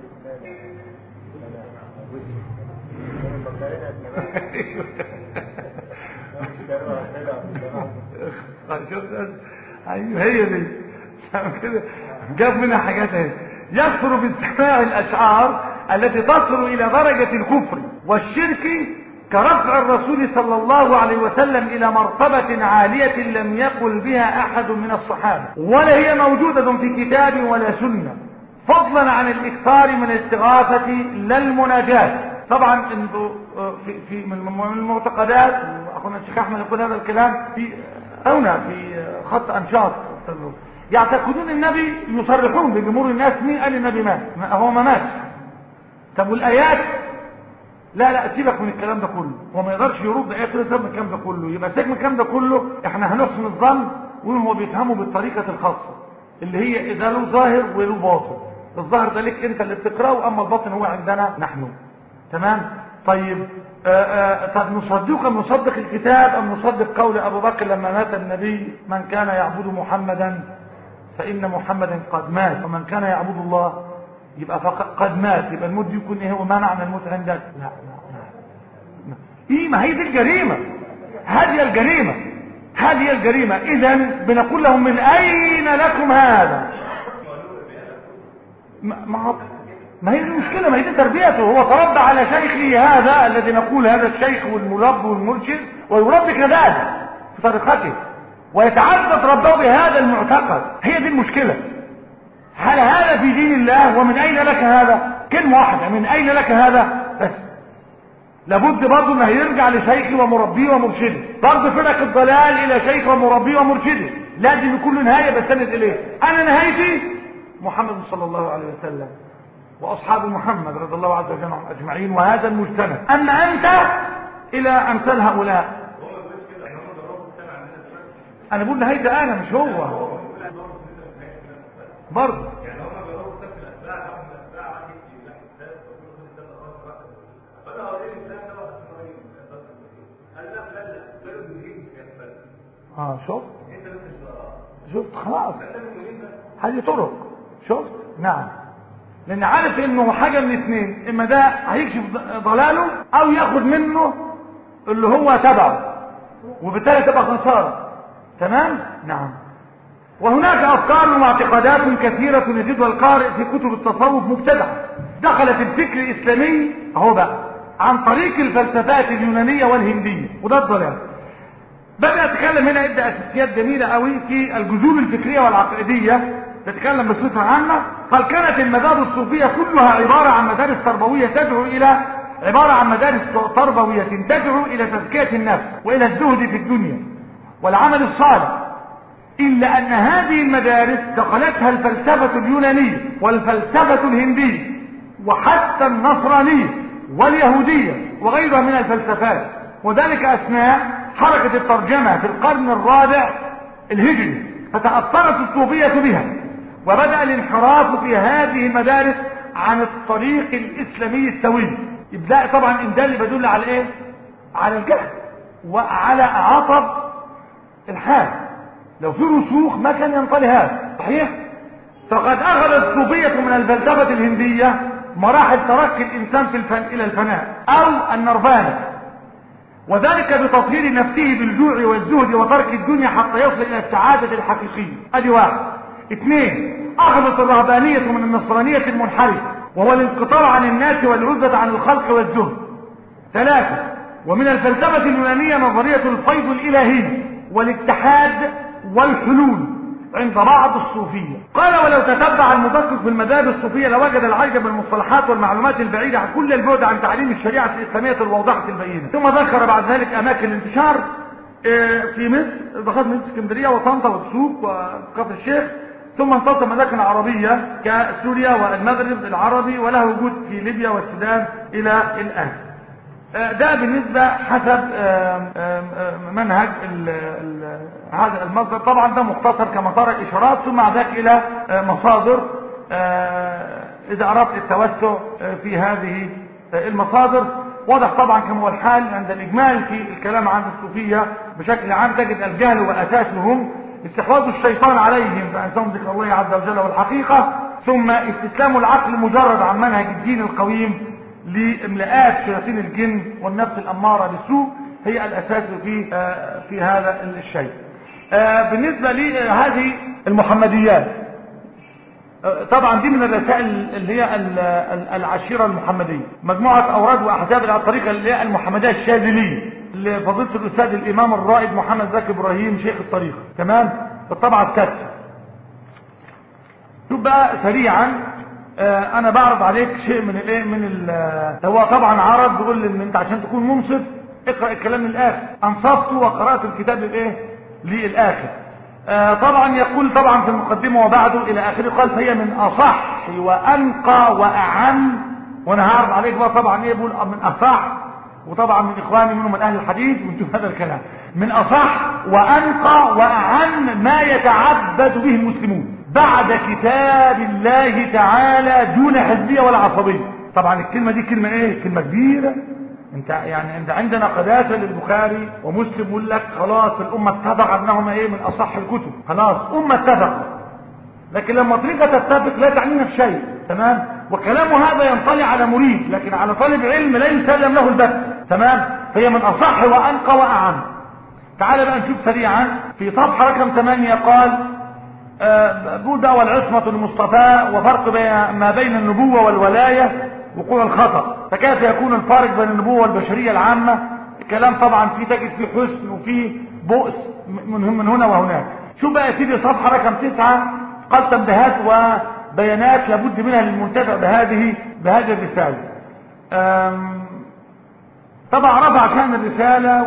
ايوه هي دي كده جاب منها حاجات اهي. يكثر في استماع الاشعار التي تصل الى درجه الكفر والشرك كرفع الرسول صلى الله عليه وسلم إلى مرتبة عالية لم يقل بها أحد من الصحابة ولا هي موجودة في كتاب ولا سنة، فضلا عن الإكثار من الاستغاثة لا المناجاة. طبعا في من المعتقدات أخونا الشيخ أحمد يقول هذا الكلام في خط أنشاط يعتقدون النبي يصرحون بجمهور الناس مين قال النبي مات، هو ما مات. طب والآيات لا سيبك من الكلام ده كله، هو ما يقدرش يرد ايه سيبك من الكلام ده كله. يبقى سيبك من الكلام ده كله، احنا هنحسن الظن وهو بيفهمه بالطريقه الخاصه اللي هي اذا له ظاهر وله باطن. الظاهر ده لك انت اللي بتقراه، واما الباطن هو عندنا نحن. تمام. طيب طب نصدق الكتاب ام نصدق قول ابو بكر لما مات النبي من كان يعبد محمدا فان محمدا قد مات ومن كان يعبد الله يبقى قد مات، يبقى الموت يكون ايه هو؟ ما معنى الموت عندك؟ لا ايه، ما هي دي الجريمه، هذه الجريمه، هذه الجريمه. اذا بنقول لهم من اين لكم هذا؟ ما هي المشكله، ما هي دي تربيته، هو تربى على شيخه هذا الذي نقول هذا الشيخ والمربي والمرشد، ويربي كذلك في طريقته ويتعبد ربه بهذا المعتقد. هي دي المشكله. هل هذا في دين الله؟ ومن اين لك هذا؟ كلمه واحده، من اين لك هذا؟ بس لابد برضه انه يرجع لشيخه ومربيه ومرشده. برضه فرق الضلال الى شيخ ومربيه ومرشده، لازم يكون له نهايه بستند اليه. انا نهايتي محمد صلى الله عليه وسلم واصحاب محمد رضي الله عز وجل عنهم اجمعين، وهذا المجتمع. اما انت الى امثال هؤلاء. انا بقول نهايتي انا مش هو برضه. شفت خلاص، هذه طرق. شفت؟ نعم، لان عارف انه حاجه من اثنين، اما ده هيكشف ضلاله او ياخد منه اللي هو تبعه، وبالتالي تبقى خساره. تمام؟ نعم. وهناك افكار واعتقادات كثيره يجدها القارئ في كتب التصوف مبتدعه دخلت الفكر الاسلامي اهو بقى عن طريق الفلسفات اليونانيه والهنديه، وده الضلال. بدأ يتكلم هنا، يبدأ أساسيات جميلة قوي في الجذور الفكرية والعقائدية، تتكلم بصفة عامة. قال كانت المدارس الصوفية كلها عبارة عن مدارس تربوية تدعو إلى تزكية النفس وإلى الزهد في الدنيا والعمل الصالح، إلا أن هذه المدارس دخلتها الفلسفة اليونانية والفلسفة الهندية وحتى النصرانية واليهودية وغيرها من الفلسفات، وذلك أثناء حركة الترجمة في القرن الرابع الهجري، فتأثرت الصوفية بها وبدأ الانحراف في هذه المدارس عن الطريق الإسلامي السوي. إبداء طبعا إن ده اللي بدل على إيه؟ على الجهل وعلى عطب الحال. لو في رسوخ ما كان ينطلي هذا، صحيح؟ فقد أخذت الصوفية من الفلسفة الهندية مراحل ترقي الإنسان إلى الفناء أو النرفانة، وذلك بتطهير نفسه بالجوع والزهد وترك الدنيا حتى يصل الى السعادة الحقيقية. ادي واحد. اثنين، اخذت الرهبانية من النصرانية المنحرفة وهو الانقطاع عن الناس والعزة عن الخلق والزهد. ثلاثة، ومن الفلسفة اليونانية نظرية الفيض الالهي والاتحاد والحلول عند بعض الصوفية. قال ولو تتبع المدقق في المذاهب الصوفية لوجد العجب بالمصطلحات والمعلومات البعيدة عن كل البعد عن تعليم الشريعة الإسلامية الواضحة البينة. ثم ذكر بعد ذلك أماكن الانتشار في مصر، بخاصة مصر اسكندرية وطنطا والسوق وكفر الشيخ، ثم انتظم أماكن عربية كسوريا والمغرب العربي، وله وجود في ليبيا والسودان إلى الآن. ده بالنسبة حسب منهج هذا المصدر. طبعا ده مختصر كما ترى الإشارات، ثم ذاك إلى مصادر إذا أردت التوسع في هذه المصادر. واضح طبعا كما هو الحال عند الإجمال في الكلام عن الصوفية بشكل عام، تجد الجهل وأساسهم استحواذ الشيطان عليهم فأنسهم ذكر الله عز وجل والحقيقة، ثم استسلام العقل مجرد عن منهج الدين القويم لاملآت شياطين الجن والنفس الأمارة بالسوء، هي الأساس في هذا الشيء. بالنسبة لهذه المحمديات، طبعا دي من الرسائل اللي هي العشيرة المحمدية، مجموعة أوراد وأحزاب على الطريقة اللي هي المحمدية الشاذلية لفضيلة الأستاذ الإمام الرائد محمد زكي إبراهيم شيخ الطريقة، تمام، في الطبعة السادسة. شوف بقى سريعا، انا بعرض عليك شيء من الايه هو طبعا عرض بيقول ان انت عشان تكون منصف اقرأ الكلام من الاخر. انصفت وقرأت الكتاب للاخر. طبعا يقول طبعا في المقدمة وبعده الى اخره، قال فهي من اصح وانقى واعم، وانا هعرض عليك بقى طبعا ايه، بقول من اصح، وطبعا من اخواني منهم من اهل الحديث ونشوف هذا الكلام، من اصح وانقى واعم ما يتعبد به المسلمون بعد كتاب الله تعالى دون حزبية ولا عصبية. طبعا الكلمة دي كلمة ايه؟ كلمة كبيرة انت يعني انت عندنا قداسة للبخاري ومسلم يقول لك خلاص الامة اتفق انهما ايه من اصح الكتب، خلاص امة اتفق. لكن لما طريقة تتفق لا تعنينا في شيء، تمام؟ وكلامه هذا ينطلي على مريد، لكن على طالب علم لا يسلم له البت، تمام؟ فهي من اصح وانقى واعم. تعال بقى نشوف سريعا في صفحة رقم 8 قال بوذا والعصمة المصطفى وفرق ما بين النبوة والولاية وقوع الخطأ، فكيف يكون الفارق بين النبوة والبشرية العامة؟ كلام طبعا فيه تجد فيه حسن وفيه بؤس من هنا وهناك. شوف بقى يا سيدي صفحة رقم 9 قال تنبيهات وبيانات لابد منها للمنتفع بهذه الرسالة. طبعا رفع شأن الرسالة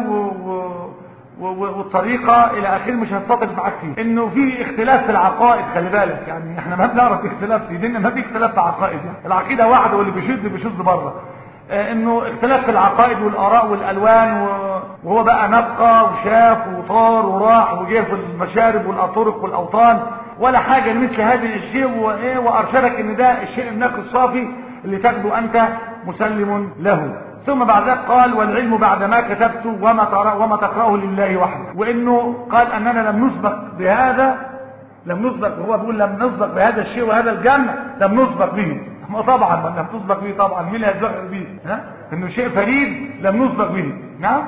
والطريقة الى اخره، مش هنستطرد معاك فيه. انه في اختلاف في العقائد، خلي بالك يعني احنا ما بنعرف اختلاف في ديننا، ما في اختلاف في عقائد، يعني العقيدة واحدة واللي بيشذ بره. انه اختلاف في العقائد والاراء والالوان، وهو بقى نبقى وشاف وطار وراح وجه في المشارب والاطرق والاوطان ولا حاجة مثل هذه الشيء، وارشدك ان ده الشيء النقي الصافي اللي تاخده انت مسلم له. ثم بعد ذلك قال والعلم بعد ما كتبت وما تقرأه لله وحده، وانه قال اننا لم نسبق بهذا، هو بيقول لم نسبق بهذا الشيء وهذا الجمع لم نسبق به. طبعا لم نسبق به، طبعا مين اللي هيسبق به؟ انه شيء فريد لم نسبق به. نعم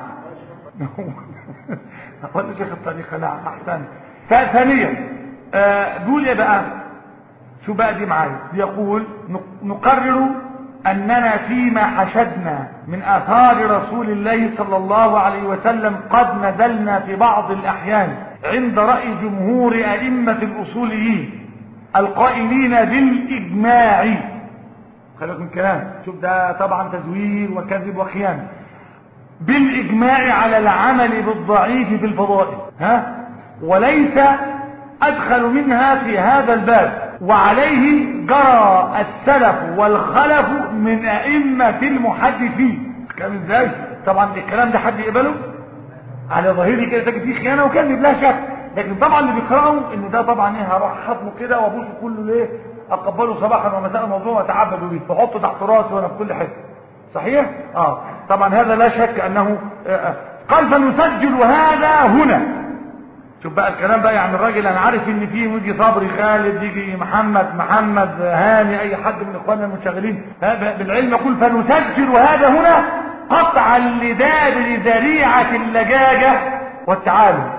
اقول شيخ الطريقة. نعم احسن. ثانيا بيقول ايه بقى؟ شو بقى دي معايا؟ يقول نقرر أننا فيما حشدنا من آثار رسول الله صلى الله عليه وسلم قد نزلنا في بعض الأحيان عند رأي جمهور أئمة الأصوليين القائلين بالإجماع. خليكم كلام، شوف ده طبعا تزوير وكذب وخيانة. بالإجماع على العمل بالضعيف في الفضائل، وليس أدخل منها في هذا الباب، وعليه جرى السلف والخلف من أئمة المحدثين. كلام ازاي؟ طبعا الكلام ده حد يقبله؟ على ظاهري كده تجد فيه خيانة وكذب لا شك، لكن طبعا اللي بيقرأوا ان ده طبعا ايه، هروح خطمه كده وابوسه كله ليه، اقبله صباحا ومساء موضوع واتعبدوا بيه واحطه تحت راسي وانا في كل حته. صحيح؟ طبعا هذا لا شك انه قال فنسجل هذا هنا. شوف بقى الكلام بقى، يعني الراجل انا عارف ان فيه يجي صبري خالد، يجي محمد هاني، اي حد من اخواننا المنشغلين بالعلم يقول فنسجل هذا هنا قطعا لداب لذريعة اللجاجة والتعالم.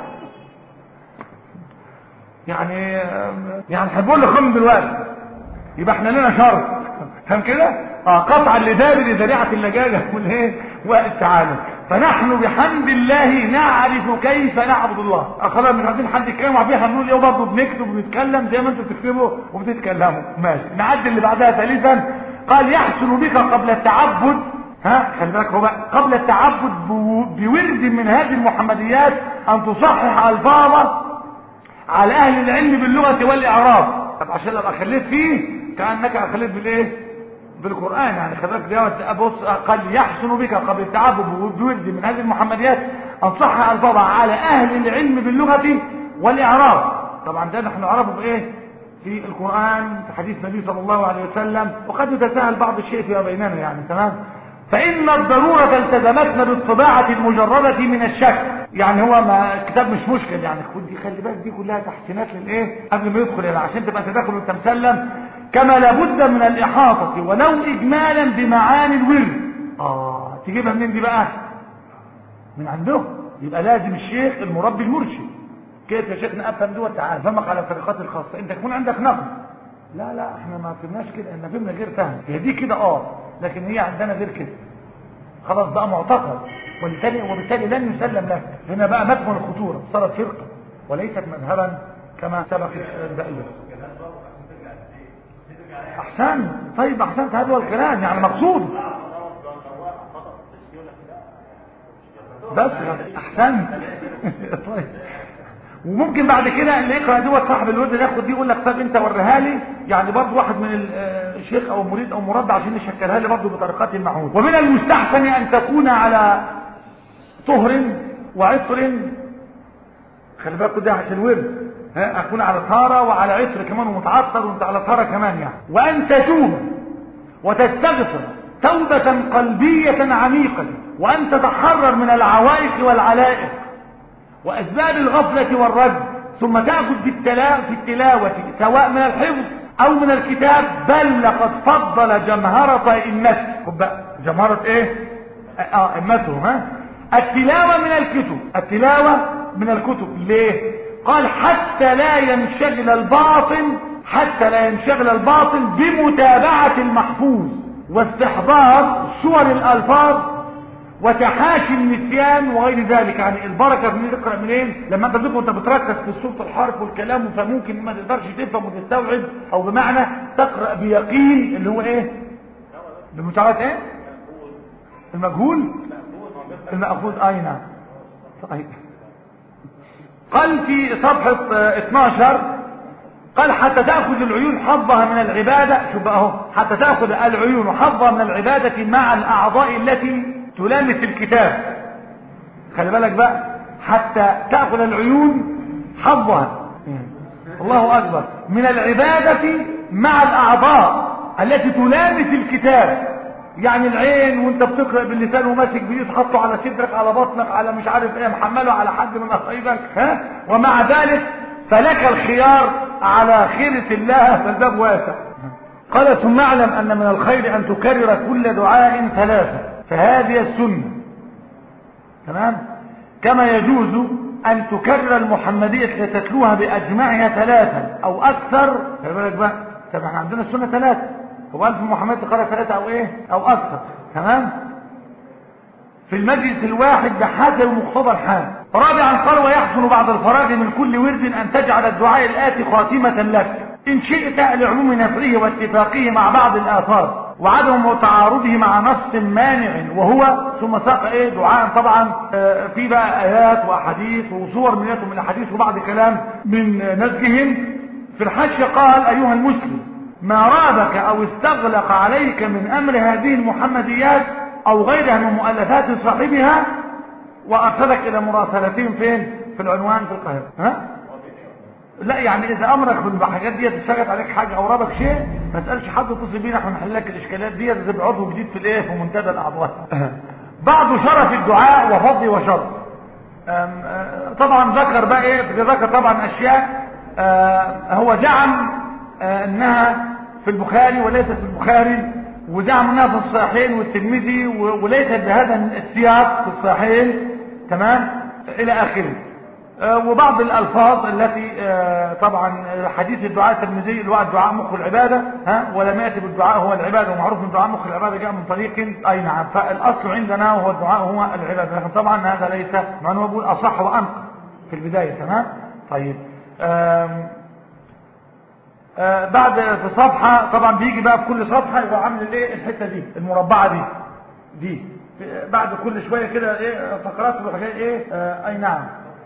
يعني هنقول لكم دلوقتي يبقى احنا لنا شرط، فاهم كده؟ قطعا لداب لذريعة اللجاجة والتعالم. فنحن بحمد الله نعرف كيف نعبد الله. خلاص مش عايزين حد يتكلم وعارفين هنقول ايه، وبرضه بنكتب وبنتكلم زي ما انتم بتكتبوا وبتتكلموا. ماشي، نعدي اللي بعدها. ثالثا قال يحسن بك قبل التعبد، خلي بالك هو بقى قبل التعبد بورد من هذه المحمديات ان تصحح الفاظه على اهل العلم باللغه والاعراب. طب عشان لو اخليت فيه كانك اخليت بالايه؟ بالقرآن. يعني خبرك ده بص، قال يحسن بك قبل التعبد بورد من هذه المحمديات ان تصحح الفاظها على اهل العلم باللغه والاعراب. طبعا ده نحن نعرفه بايه؟ في القرآن، في حديث النبي صلى الله عليه وسلم، وقد يتساهل بعض الشيء فيما بيننا يعني. تمام. فإن الضرورة التزمتنا بالطباعة المجردة من الشك. يعني هو ما الكتاب مش مشكل، يعني خلي بالك دي كلها تحسينات للايه قبل ما يدخل، يعني عشان تبقى تدخل وانت مسلم. كما لابد من الإحاطة ولو إجمالا بمعاني الورد. تجيبها منين دي بقى؟ من عنده. يبقى لازم الشيخ المربي المرشد. كيف يا شيخنا افهم دوت؟ تعال فهمك على الطريقات الخاصة. انت تكون عندك نقد. لا احنا ما فهمناش كده، احنا فهمنا غير فهم. هي دي كده لكن هي عندنا غير كده. خلاص بقى معتقد، وبالتالي لن يسلم لك. هنا بقى مكمن الخطورة، صارت فرقة وليست مذهبا كما سبق البقية. احسن. طيب احسنت، هذا هو الكلام يعني مقصود. بس احسنت. طيب وممكن بعد كده اللي يقرأ دوت صاحب الورد ياخد دي يقول لك طب انت وريها لي، يعني برضه واحد من الشيخ او مريد او مرد عشان يشكلها لي برضه بطريقات المعهود. ومن المستحسن ان تكون على طهر وعطر. خلي بالك ده عشان الورد اكون على طهارة وعلى عطر كمان ومتعطر وانت على طهارة كمان يعني. وان تتوب وتستغفر توبة قلبية عميقة، وأن تتحرر من العوائق والعلائق وأسباب الغفلة والرد، ثم تأخذ في التلاوة سواء من الحفظ أو من الكتاب، بل لقد فضل جمهرة أئمته. خد بقى جمهرة إيه؟ أئمته. التلاوة من الكتب، التلاوة من الكتب. ليه؟ قال حتى لا ينشغل الباطن بمتابعة المحفوظ واستحضار صور الألفاظ وتحاشي النسيان وغير ذلك. يعني البركة من تقرأ منين؟ لما انت تقرأ انت بتركز في صوت الحرف والكلام، فممكن ما تقدرش تفهم وتستوعب، او بمعنى تقرأ بيقين اللي هو ايه؟ بمتابعة ايه؟ المأخوذ. اي نعم صحيح. قال في صفحة 12 قال حتى تأخذ العيون حظها من العبادة. شوف بقى اهو، حتى تأخذ العيون حظها من العبادة مع الأعضاء التي تلامس الكتاب. خلي بالك بقى، حتى تأخذ العيون حظها، الله أكبر، من العبادة مع الأعضاء التي تلامس الكتاب. يعني العين وانت بتقرأ باللسان وماسك بإيد حطه على صدرك، على بطنك، على مش عارف ايه، محمله على حد من قرايبك، ومع ذلك فلك الخيار على خيرة الله، فالباب واسع. قال ثم اعلم أن من الخير أن تكرر كل دعاء 3، فهذه السنة. تمام؟ كما يجوز أن تكرر المحمدية لتتلوها بأجمعها 3 أو أكثر. خلي بالك بقى، طب احنا عندنا السنة 3، هو ألف محمد تقرأ 3 أو إيه أو أكثر. تمام؟ في المجلس الواحد بحسب مقتضى الحال. رابعا قال ويحسن بعد الفراغ من كل ورد أن تجعل الدعاء الآتي خاتمة لك إن شئت لعموم نفعه واتفاقه مع بعض الآثار وعدم تعارضه مع نص مانع، وهو ثم ساق ايه دعاء طبعا في بقى آيات وأحاديث وصور من الأحاديث وبعض كلام من نسجهم. في الحاشية قال أيها المسلم ما رابك أو استغلق عليك من أمر هذه المحمديات أو غيرها من مؤلفات صاحبها، وأرسلك إلى مراسلتهم فين؟ في العنوان في القاهرة. لا يعني إذا أمرك بالحاجات دي تشتغل عليك حاجة أو رابك شيء، ما تسألش حد اتصل بينا احنا نحل لك الإشكالات دي، تبقى عضو جديد في الإيه في منتدى الأعضاء. بعض شرف الدعاء وفضل وشرف. طبعا ذكر بقى إيه؟ ذكر طبعا أشياء هو زعم أنها في البخاري وليست في البخاري، وزعم أنها في الصحيحين والترمذي وليست بهذا السياق في الصحيحين. تمام؟ إلى آخره. وبعض الألفاظ التي طبعا حديث الدعاء الترمذي اللي هو الدعاء مخ العبادة، ولم يأتي بالدعاء هو العبادة، ومعروف من الدعاء مخ العبادة جاء من طريق أي نعم. فالأصل عندنا وهو الدعاء هو العبادة، لكن طبعا هذا ليس ما هو بقول أصح وأنقى في البداية. تمام؟ طيب بعد في صفحة طبعا بيجي بقى في كل صفحة يبقى عامل الايه الحتة دي المربعة دي بعد كل شوية كده ايه فقرات وحاجات ايه اي نعم.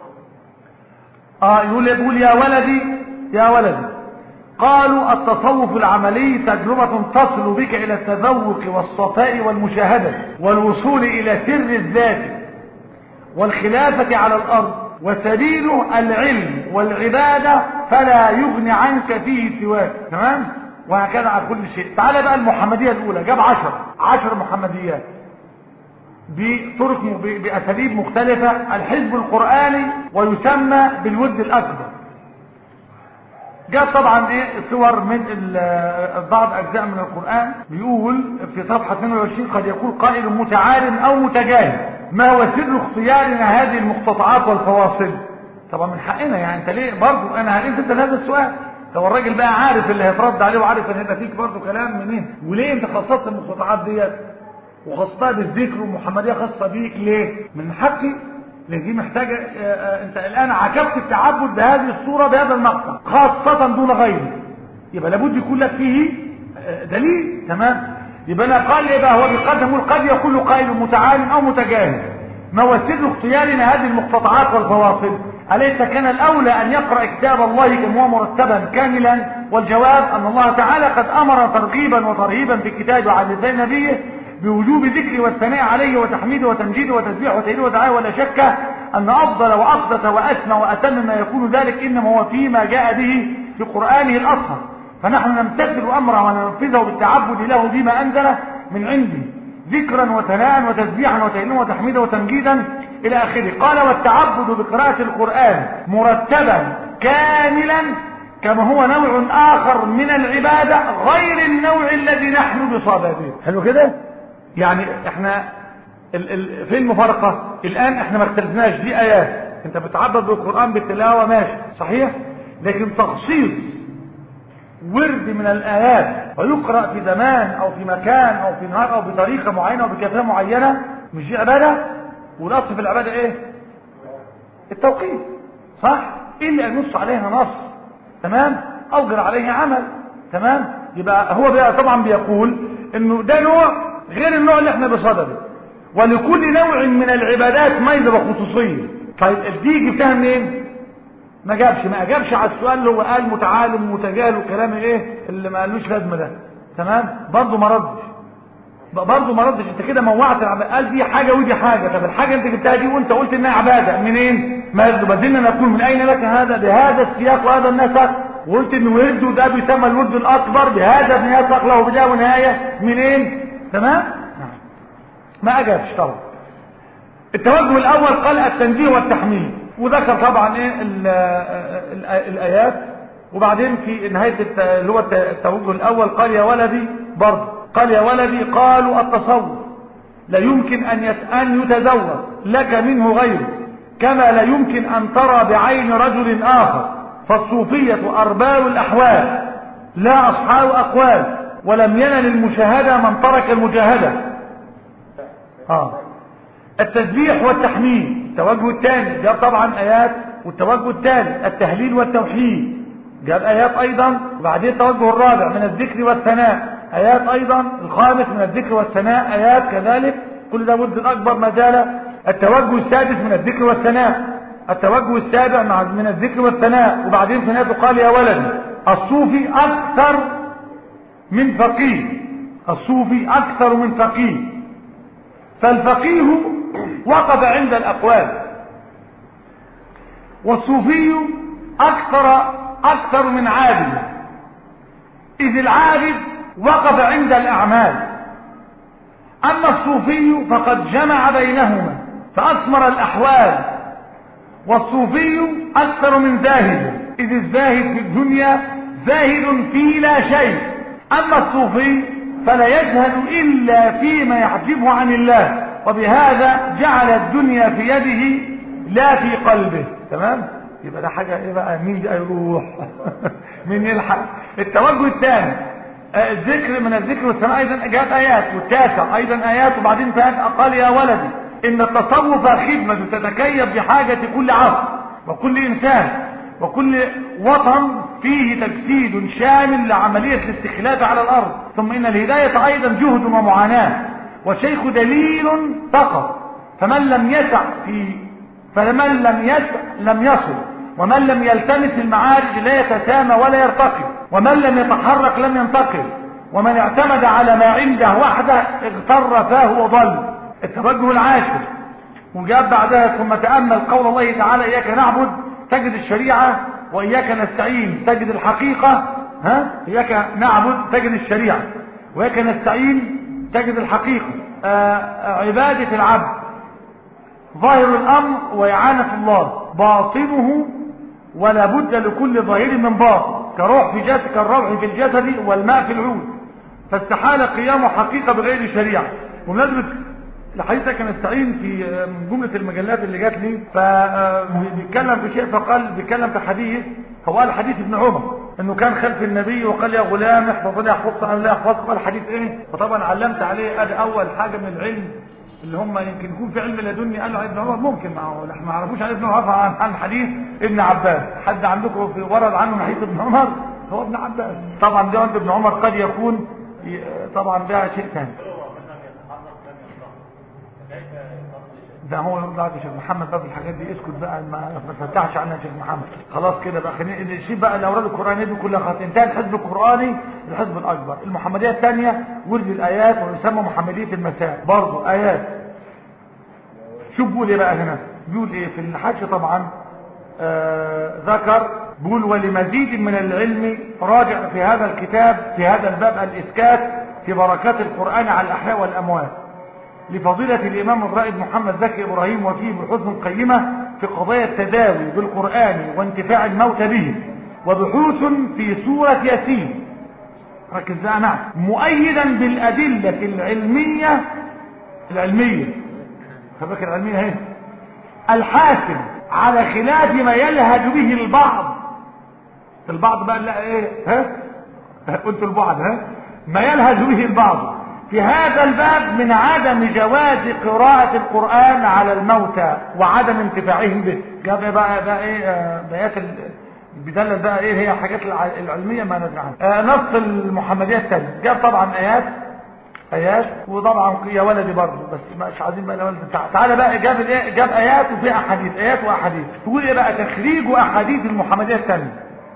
يقول يا ولدي قالوا التصوف العملي تجربة تصل بك الى التذوق والصفاء والمشاهدة والوصول الى سر الذات والخلافة على الارض، وسبيله العلم والعبادة فلا يغني عنك فيه سواك. تمام؟ وهكذا على كل شيء. تعال بقى المحمدية الأولى، جاب 10 محمديات بطرق بأساليب مختلفة. الحزب القرآني ويسمى بالود الأكبر. جاب طبعا ايه صور من بعض أجزاء من القرآن. بيقول في صفحة 22 قد يقول قائل متعال أو متجاهل ما هو سر اختيارنا هذه المقتطعات والفواصل؟ طبعا من حقنا يعني انت ليه برضو انا هنسأل هذا السؤال. لو الراجل بقى عارف اللي هيترد عليه وعارف ان هيبقى فيك برضو كلام منين، وليه انت خصصت المقتطعات ديت وخصصتها بالذكر ومحمدية خاصة بيك ليه؟ من حقي، لان دي محتاجة انت الان عكفت التعبد بهذه الصورة بهذا المقطع خاصة دون غيره، يبقى لابد يكون لك فيه دليل. تمام؟ يبقى انا قال ايه بقى هو بيقدم قد يقول قائل متعالم او متجاهل ما هو سر اختيارنا هذه المقتطعات والفواصل؟ أليس كان الأولى أن يقرأ كتاب الله كما هو مرتبا كاملا؟ والجواب أن الله تعالى قد أمر ترغيبا وترهيبا في الكتاب وعلى لسان نبيه بوجوب ذكر والثناء عليه وتحميده وتمجيده وتسبيحه وتهليله ودعائه، ولا شك أن أفضل وأقدس وأسمى وأتم ما يكون ذلك إنما هو فيما جاء به في قرآنه الأصهر، فنحن نمتثل أمره وننفذه بالتعبد له بما أنزله من عندي ذكرا وثناء وتسبيحا وتهليلا وتحميدا وتمجيدا الى اخره. قال والتعبد بقراءة القرآن مرتبا كاملا كما هو نوع اخر من العبادة غير النوع الذي نحن بصدده. حلو كده؟ يعني احنا في المفارقة الان احنا ما اختلفناش، دي ايات انت بتعبد بالقرآن بالتلاوة ماشي صحيح، لكن تخصيص ورد من الآيات ويقرأ في زمان أو في مكان أو في نهار أو بطريقة معينة أو بكيفية معينة مش دي عبادة؟ والأصل في العبادة إيه؟ التوقيت صح؟ إلا أن ينص عليها نص تمام؟ أوجر عليه عمل تمام؟ يبقى هو بقى طبعا بيقول إنه ده نوع غير النوع اللي احنا بصدده، ولكل نوع من العبادات ميزة وخصوصية. طيب دي جبتها منين؟ ما اجابش على السؤال اللي هو قال متعالم متجاهل وكلام ايه اللي ما قالوش لازمه ده تمام. برضه ما ردش انت كده موعت قال دي حاجه ودي حاجه. طب الحاجه انت جبتها دي وانت قلت انها عباده منين؟ ما بدلنا نقول من اين لك هذا بهذا السياق وهذا النسق، وقلت ان ورده ده بيسمى الورد الاكبر بهذا النسق له بدايه ونهايه منين؟ تمام. ما اجابش طبعا. التوجه الاول قال التنزيه والتحميد، وذكر طبعا ايه الايات، وبعدين في نهايه اللي هو التوجه الاول قال يا ولدي برضه قال يا ولدي قالوا التصوف لا يمكن ان يتزوج لك منه غيره كما لا يمكن ان ترى بعين رجل اخر، فالصوفيه ارباب الاحوال لا اصحاب اقوال، ولم ينل المشاهده من ترك المجاهده. التسبيح والتحميد التوجه الثاني جاب طبعا ايات، والتوجه الثالث التهليل والتوحيد جاب ايات ايضا، وبعدين التوجه الرابع من الذكر والثناء ايات ايضا، الخامس من الذكر والثناء ايات كذلك، كل ده ود الاكبر ما زال. التوجه السادس من الذكر والثناء، التوجه السابع من الذكر والثناء، وبعدين في نهايته قال يا ولدي الصوفي اكثر من فقيه، الصوفي اكثر من فقيه، فالفقيه وقف عند الأقوال، والصوفي أكثر من عابد، إذ العابد وقف عند الأعمال، أما الصوفي فقد جمع بينهما فأثمر الأحوال، والصوفي أكثر من زاهد، إذ الزاهد في الدنيا زاهد في لا شيء، أما الصوفي فلا يجهد إلا فيما يحجبه عن الله، وبهذا جعل الدنيا في يده لا في قلبه. تمام. يبقى ده حاجة ايه بقى؟ مين ده يروح مين يلحق؟ التوجه الثاني الذكر من الذكر والثناء ايضا جاءت ايات، والتاسع ايضا ايات، وبعدين قال يا ولدي ان التصوف خدمة تتكيف بحاجة كل عصر وكل انسان وكل وطن فيه تجسيد شامل لعملية الاستخلاف على الارض، ثم ان الهداية ايضا جهد ومعاناة، والشيخ دليل فقط، فمن لم لم يصل، ومن لم يلتمس المعارج لا يتسامى ولا يرتقي، ومن لم يتحرك لم ينتقل، ومن اعتمد على ما عنده وحده اغتر فاه وضل. التوجه العاشر وجاب بعدها ثم تأمل قول الله تعالى إياك نعبد تجد الشريعة، وإياك نستعين تجد الحقيقة. إياك نعبد تجد الشريعة، وإياك نستعين تجد الحقيقة. عبادة العبد ظاهر الأمر وإعانة الله باطنه، ولا بد لكل ظاهر من باطن، كروح في جسد كالروح في الجسد والماء في العود، فاستحال قيام حقيقة بغير شريعة. ومناسبة الحديث كان نستعين في من جملة المجلات اللي جات لي، فبيتكلم في شيء، فقال بيتكلم في حديث، هو قال حديث ابن عمر انه كان خلف النبي وقال يا غلام احفظ لي احفظك انا لا احفظك. قال حديث ايه؟ فطبعا علمت عليه ادي اول حاجه من العلم اللي هم يمكن يكون في علم لدني قالوا عن ابن عمر، ممكن ما عرفوش عن ابن عمر عن حديث ابن عباس. حد عندكم في ورد عنه حديث ابن عمر؟ هو ابن عباس. طبعا ده ابن عمر قد يكون طبعا ده شيء ثاني. ده هو يرد على شيخ محمد باب الحاجات دي، اسكت بقى ما تفتحش عنها شيخ محمد. خلاص كده بقى خلينا نشيل بقى الاوراد القرانيه دي كلها. خلاص انتهى الحزب القراني، الحزب الاكبر. المحمديه الثانيه ورد الايات، ويسمى محمديه المساء برضه ايات. شوف بيقول ايه بقى هنا؟ بيقول ايه في الحج طبعا؟ ذكر بيقول ولمزيد من العلم راجع في هذا الكتاب في هذا الباب الإسكات في بركات القرآن على الأحياء والأموات لفضيلة الإمام الرائد محمد زكي إبراهيم، وفيه بحوث قيمة في قضايا التداوي بالقرآن وانتفاع الموتى به، وبحوث في سورة ياسين، ركز بقى معي، مؤيدا بالأدلة العلمية فبكر العلمية هي الحاكم على خلاف ما يلهج به البعض بقى لا ايه قلت البعض ما يلهج به البعض في هذا الباب من عدم جواز قراءة القرآن على الموتى وعدم انتفاعهم به. جاب بقى ايه بيات بدلل بقى ايه هي الحاجات العلمية ما ندري عنها. نص المحمدية الثانية جاب طبعا ايات وطبعا يا ولدي برضه، بس مش عايزين بقى يا ولدي تعالى بقى جاب ايات وفي احاديث، ايات واحاديث. تقول ايه بقى تخريج احاديث المحمدية الثانية.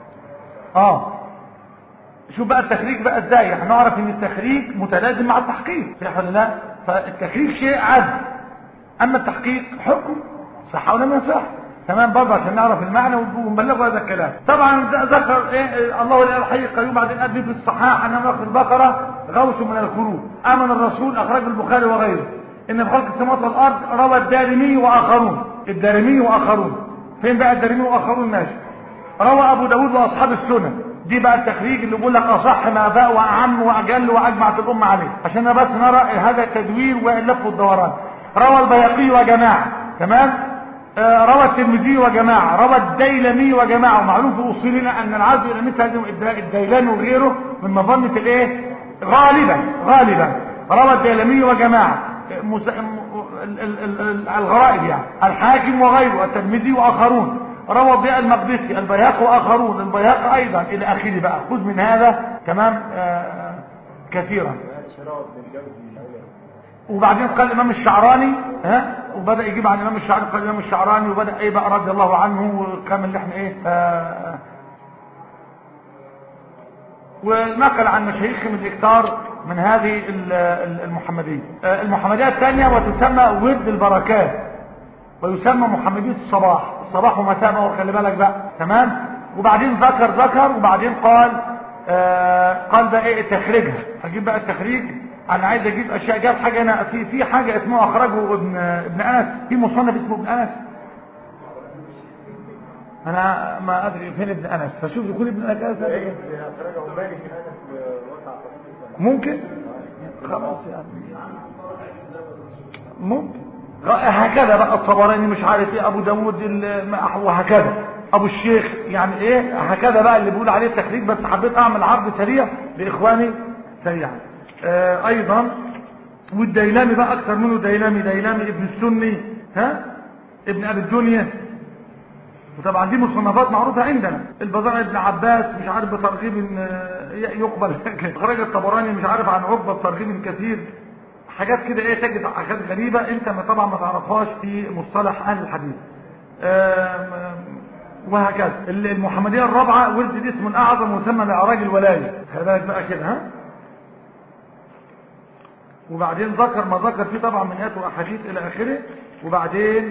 شوف بقى التخريج بقى ازاي، احنا نعرف ان التخريج متلازم مع التحقيق صح ولا لا؟ فالتخريج شيء عدل، اما التحقيق حكم صح ولا ما يصح. تمام برضه عشان نعرف المعنى ونبلغ هذا الكلام. طبعا ذكر ايه الله لا الحي القيوم، بعدين قال في الصحاح ان في البقره غوث من الخروج، امن الرسول اخرج البخاري وغيره، ان في خلق السماوات والارض روى الدارمي واخرون. فين بقى الدارمي واخرون؟ ماشي. روى ابو داود واصحاب السنن. دي بقى التخريج اللي بيقول لك اصح ما باء واعم واجل واجمعت الامه عليه، عشان بس نرى هذا التدوير واللف والدوران. روى البيهقي وجماعه، تمام. روى الترمذي وجماعه، روى الديلمي وجماعه. ومعلوم في اصولنا ان العزو الى مثل هذه الديلمي وغيره من مظنه الايه غالبا روى الديلمي وجماعه الغرائب يعني، الحاكم وغيره، الترمذي واخرون، روى ضياء المقدسي، البيهقي واخرون، البيهقي ايضا الى اخره. بقى خذ من هذا تمام كثيرا. وبعدين قال الامام الشعراني وبدا يجيب عن الامام الشعراني، قال الامام الشعراني وبدا ايه بقى رضي الله عنه وكمل اللي احنا ايه ونقل عن مشايخهم الاكثار من هذه المحمديه. المحمديه الثانيه وتسمى ورد البركات، ويسمى محمديه الصباح ومساء، وخلي بالك بقى تمام. وبعدين ذكر وبعدين قال ده ايه تخريجها. هجيب بقى التخريج، انا عايز اجيب اشياء. جاب حاجه هنا في حاجه اسمها اخرجه ابن انس، في مصنف اسمه ابن انس، انا ما ادري فين ابن انس، فشوف يكون ابن انس ممكن خلاص يعني ممكن هكذا بقى. الطبراني مش عارف ايه، ابو داود وهكذا، ابو الشيخ يعني ايه هكذا بقى اللي بيقول عليه التخريج. بس حبيت اعمل عرض سريع لاخواني سريعا. ايضا والديلامي بقى اكثر منه، ديلامي ابن السني ابن ابي الدنيا. وطبعا دي مصنفات معروفه عندنا. البزار ابن عباس مش عارف بترغيب يقبل خرج الطبراني مش عارف عن عقبه بترغيب كثير. حاجات كده ايه تجد حاجات غريبه انت طبعا ما تعرفهاش في مصطلح اهل الحديث. وهكذا. المحمديه الرابعه ولد الاسم الاعظم مسمى معراج الولايه، خلي بالك بقى كده وبعدين ذكر ما ذكر فيه طبعا من ايات واحاديث الى اخره. وبعدين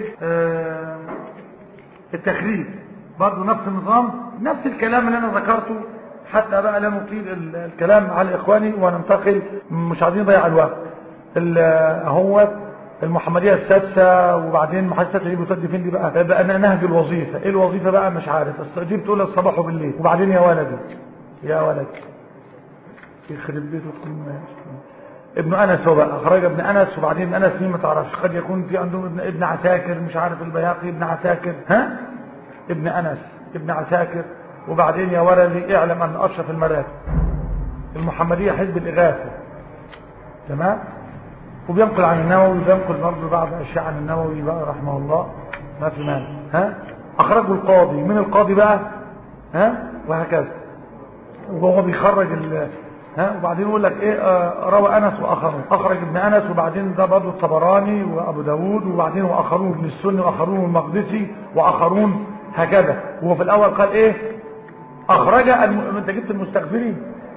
التخريج برضه نفس النظام، نفس الكلام اللي انا ذكرته، حتى بقى لا نطيل الكلام على اخواني وننتقل، مش عايزين نضيع الوقت. هو المحمديه السادسه. وبعدين المحمديه السادسه دي بتودي فين؟ دي بقى نهج الوظيفه. ايه الوظيفه بقى؟ مش عارف. دي بتقول الصباح وبالليل. وبعدين يا ولد يخرب بيته ابن انس. هو بقى اخرج ابن انس. وبعدين ابن انس مين ما تعرفش، قد يكون في عندهم ابن عساكر، مش عارف البيهقي ابن عساكر ابن انس ابن عساكر. وبعدين يا ولدي اعلم ان اشرف المراتب المحمديه حزب الاغاثه، تمام. وبينقل عن النووي، وبينقل برضه بعض اشياء عن النووي بقى رحمه الله، ما في مانع. اخرجه القاضي. من القاضي بقى وهكذا. وهو بيخرج وبعدين يقول لك ايه روى انس واخرون، اخرج ابن انس. وبعدين ده برضه الطبراني وابو داود. وبعدين واخرون ابن السني واخرون المقدسي واخرون هكذا. وهو في الاول قال ايه اخرج انت جبت المستغفري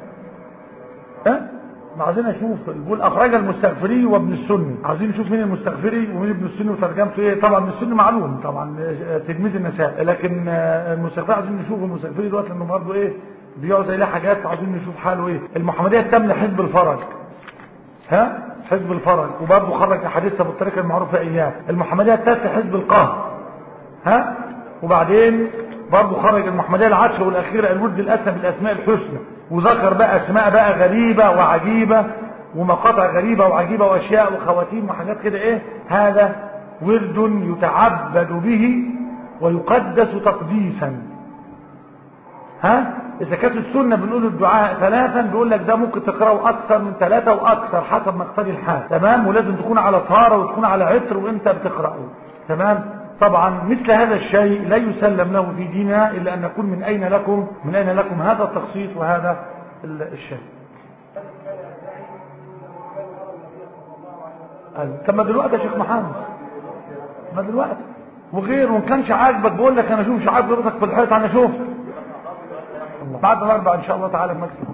عايزين نشوف. بيقول اخرج المستغفري وابن السني. عايزين نشوف مين المستغفري ومين ابن السني وترجمته ايه. طبعا ابن السني معلوم طبعا تلميذ النساء، لكن المستغفري عايزين نشوف المستغفري دلوقتي لانه برضه ايه بيقعد زي له حاجات، عايزين نشوف حاله ايه. المحمديه التامه حزب الفرج، ها حزب الفرج، وبرضه خرج احاديثها بالطريقه المعروفه اياه. المحمديه التاسع حزب القهر، ها، وبعدين برضه خرج المحمديه العاشره والاخيره الورد الاسمى بالاسماء الحسنى، وذكر بقى اسماء بقى غريبه وعجيبه ومقاطع غريبه وعجيبه واشياء وخواتيم وحاجات كده. ايه هذا؟ ورد يتعبد به ويقدس تقديسا. ها اذا كانت السنه بنقول الدعاء ثلاثا، بيقول لك ده ممكن تقراه اكثر من ثلاثه واكثر حسب ما يقتضي الحال، تمام، ولازم تكون على طهاره وتكون على عطر وانت بتقراه، تمام. طبعا مثل هذا الشيء لا يسلم له في ديننا الا ان نكون من اين لكم هذا التخصيص وهذا الشيء. طب ما دلوقتي يا شيخ محمد، ما دلوقتي وغير، وان كانش عاجبك بقول لك انا اشوف، مش عاجب راسك في الحيط انا اشوف بعد الاربع ان شاء الله تعالى في مجلس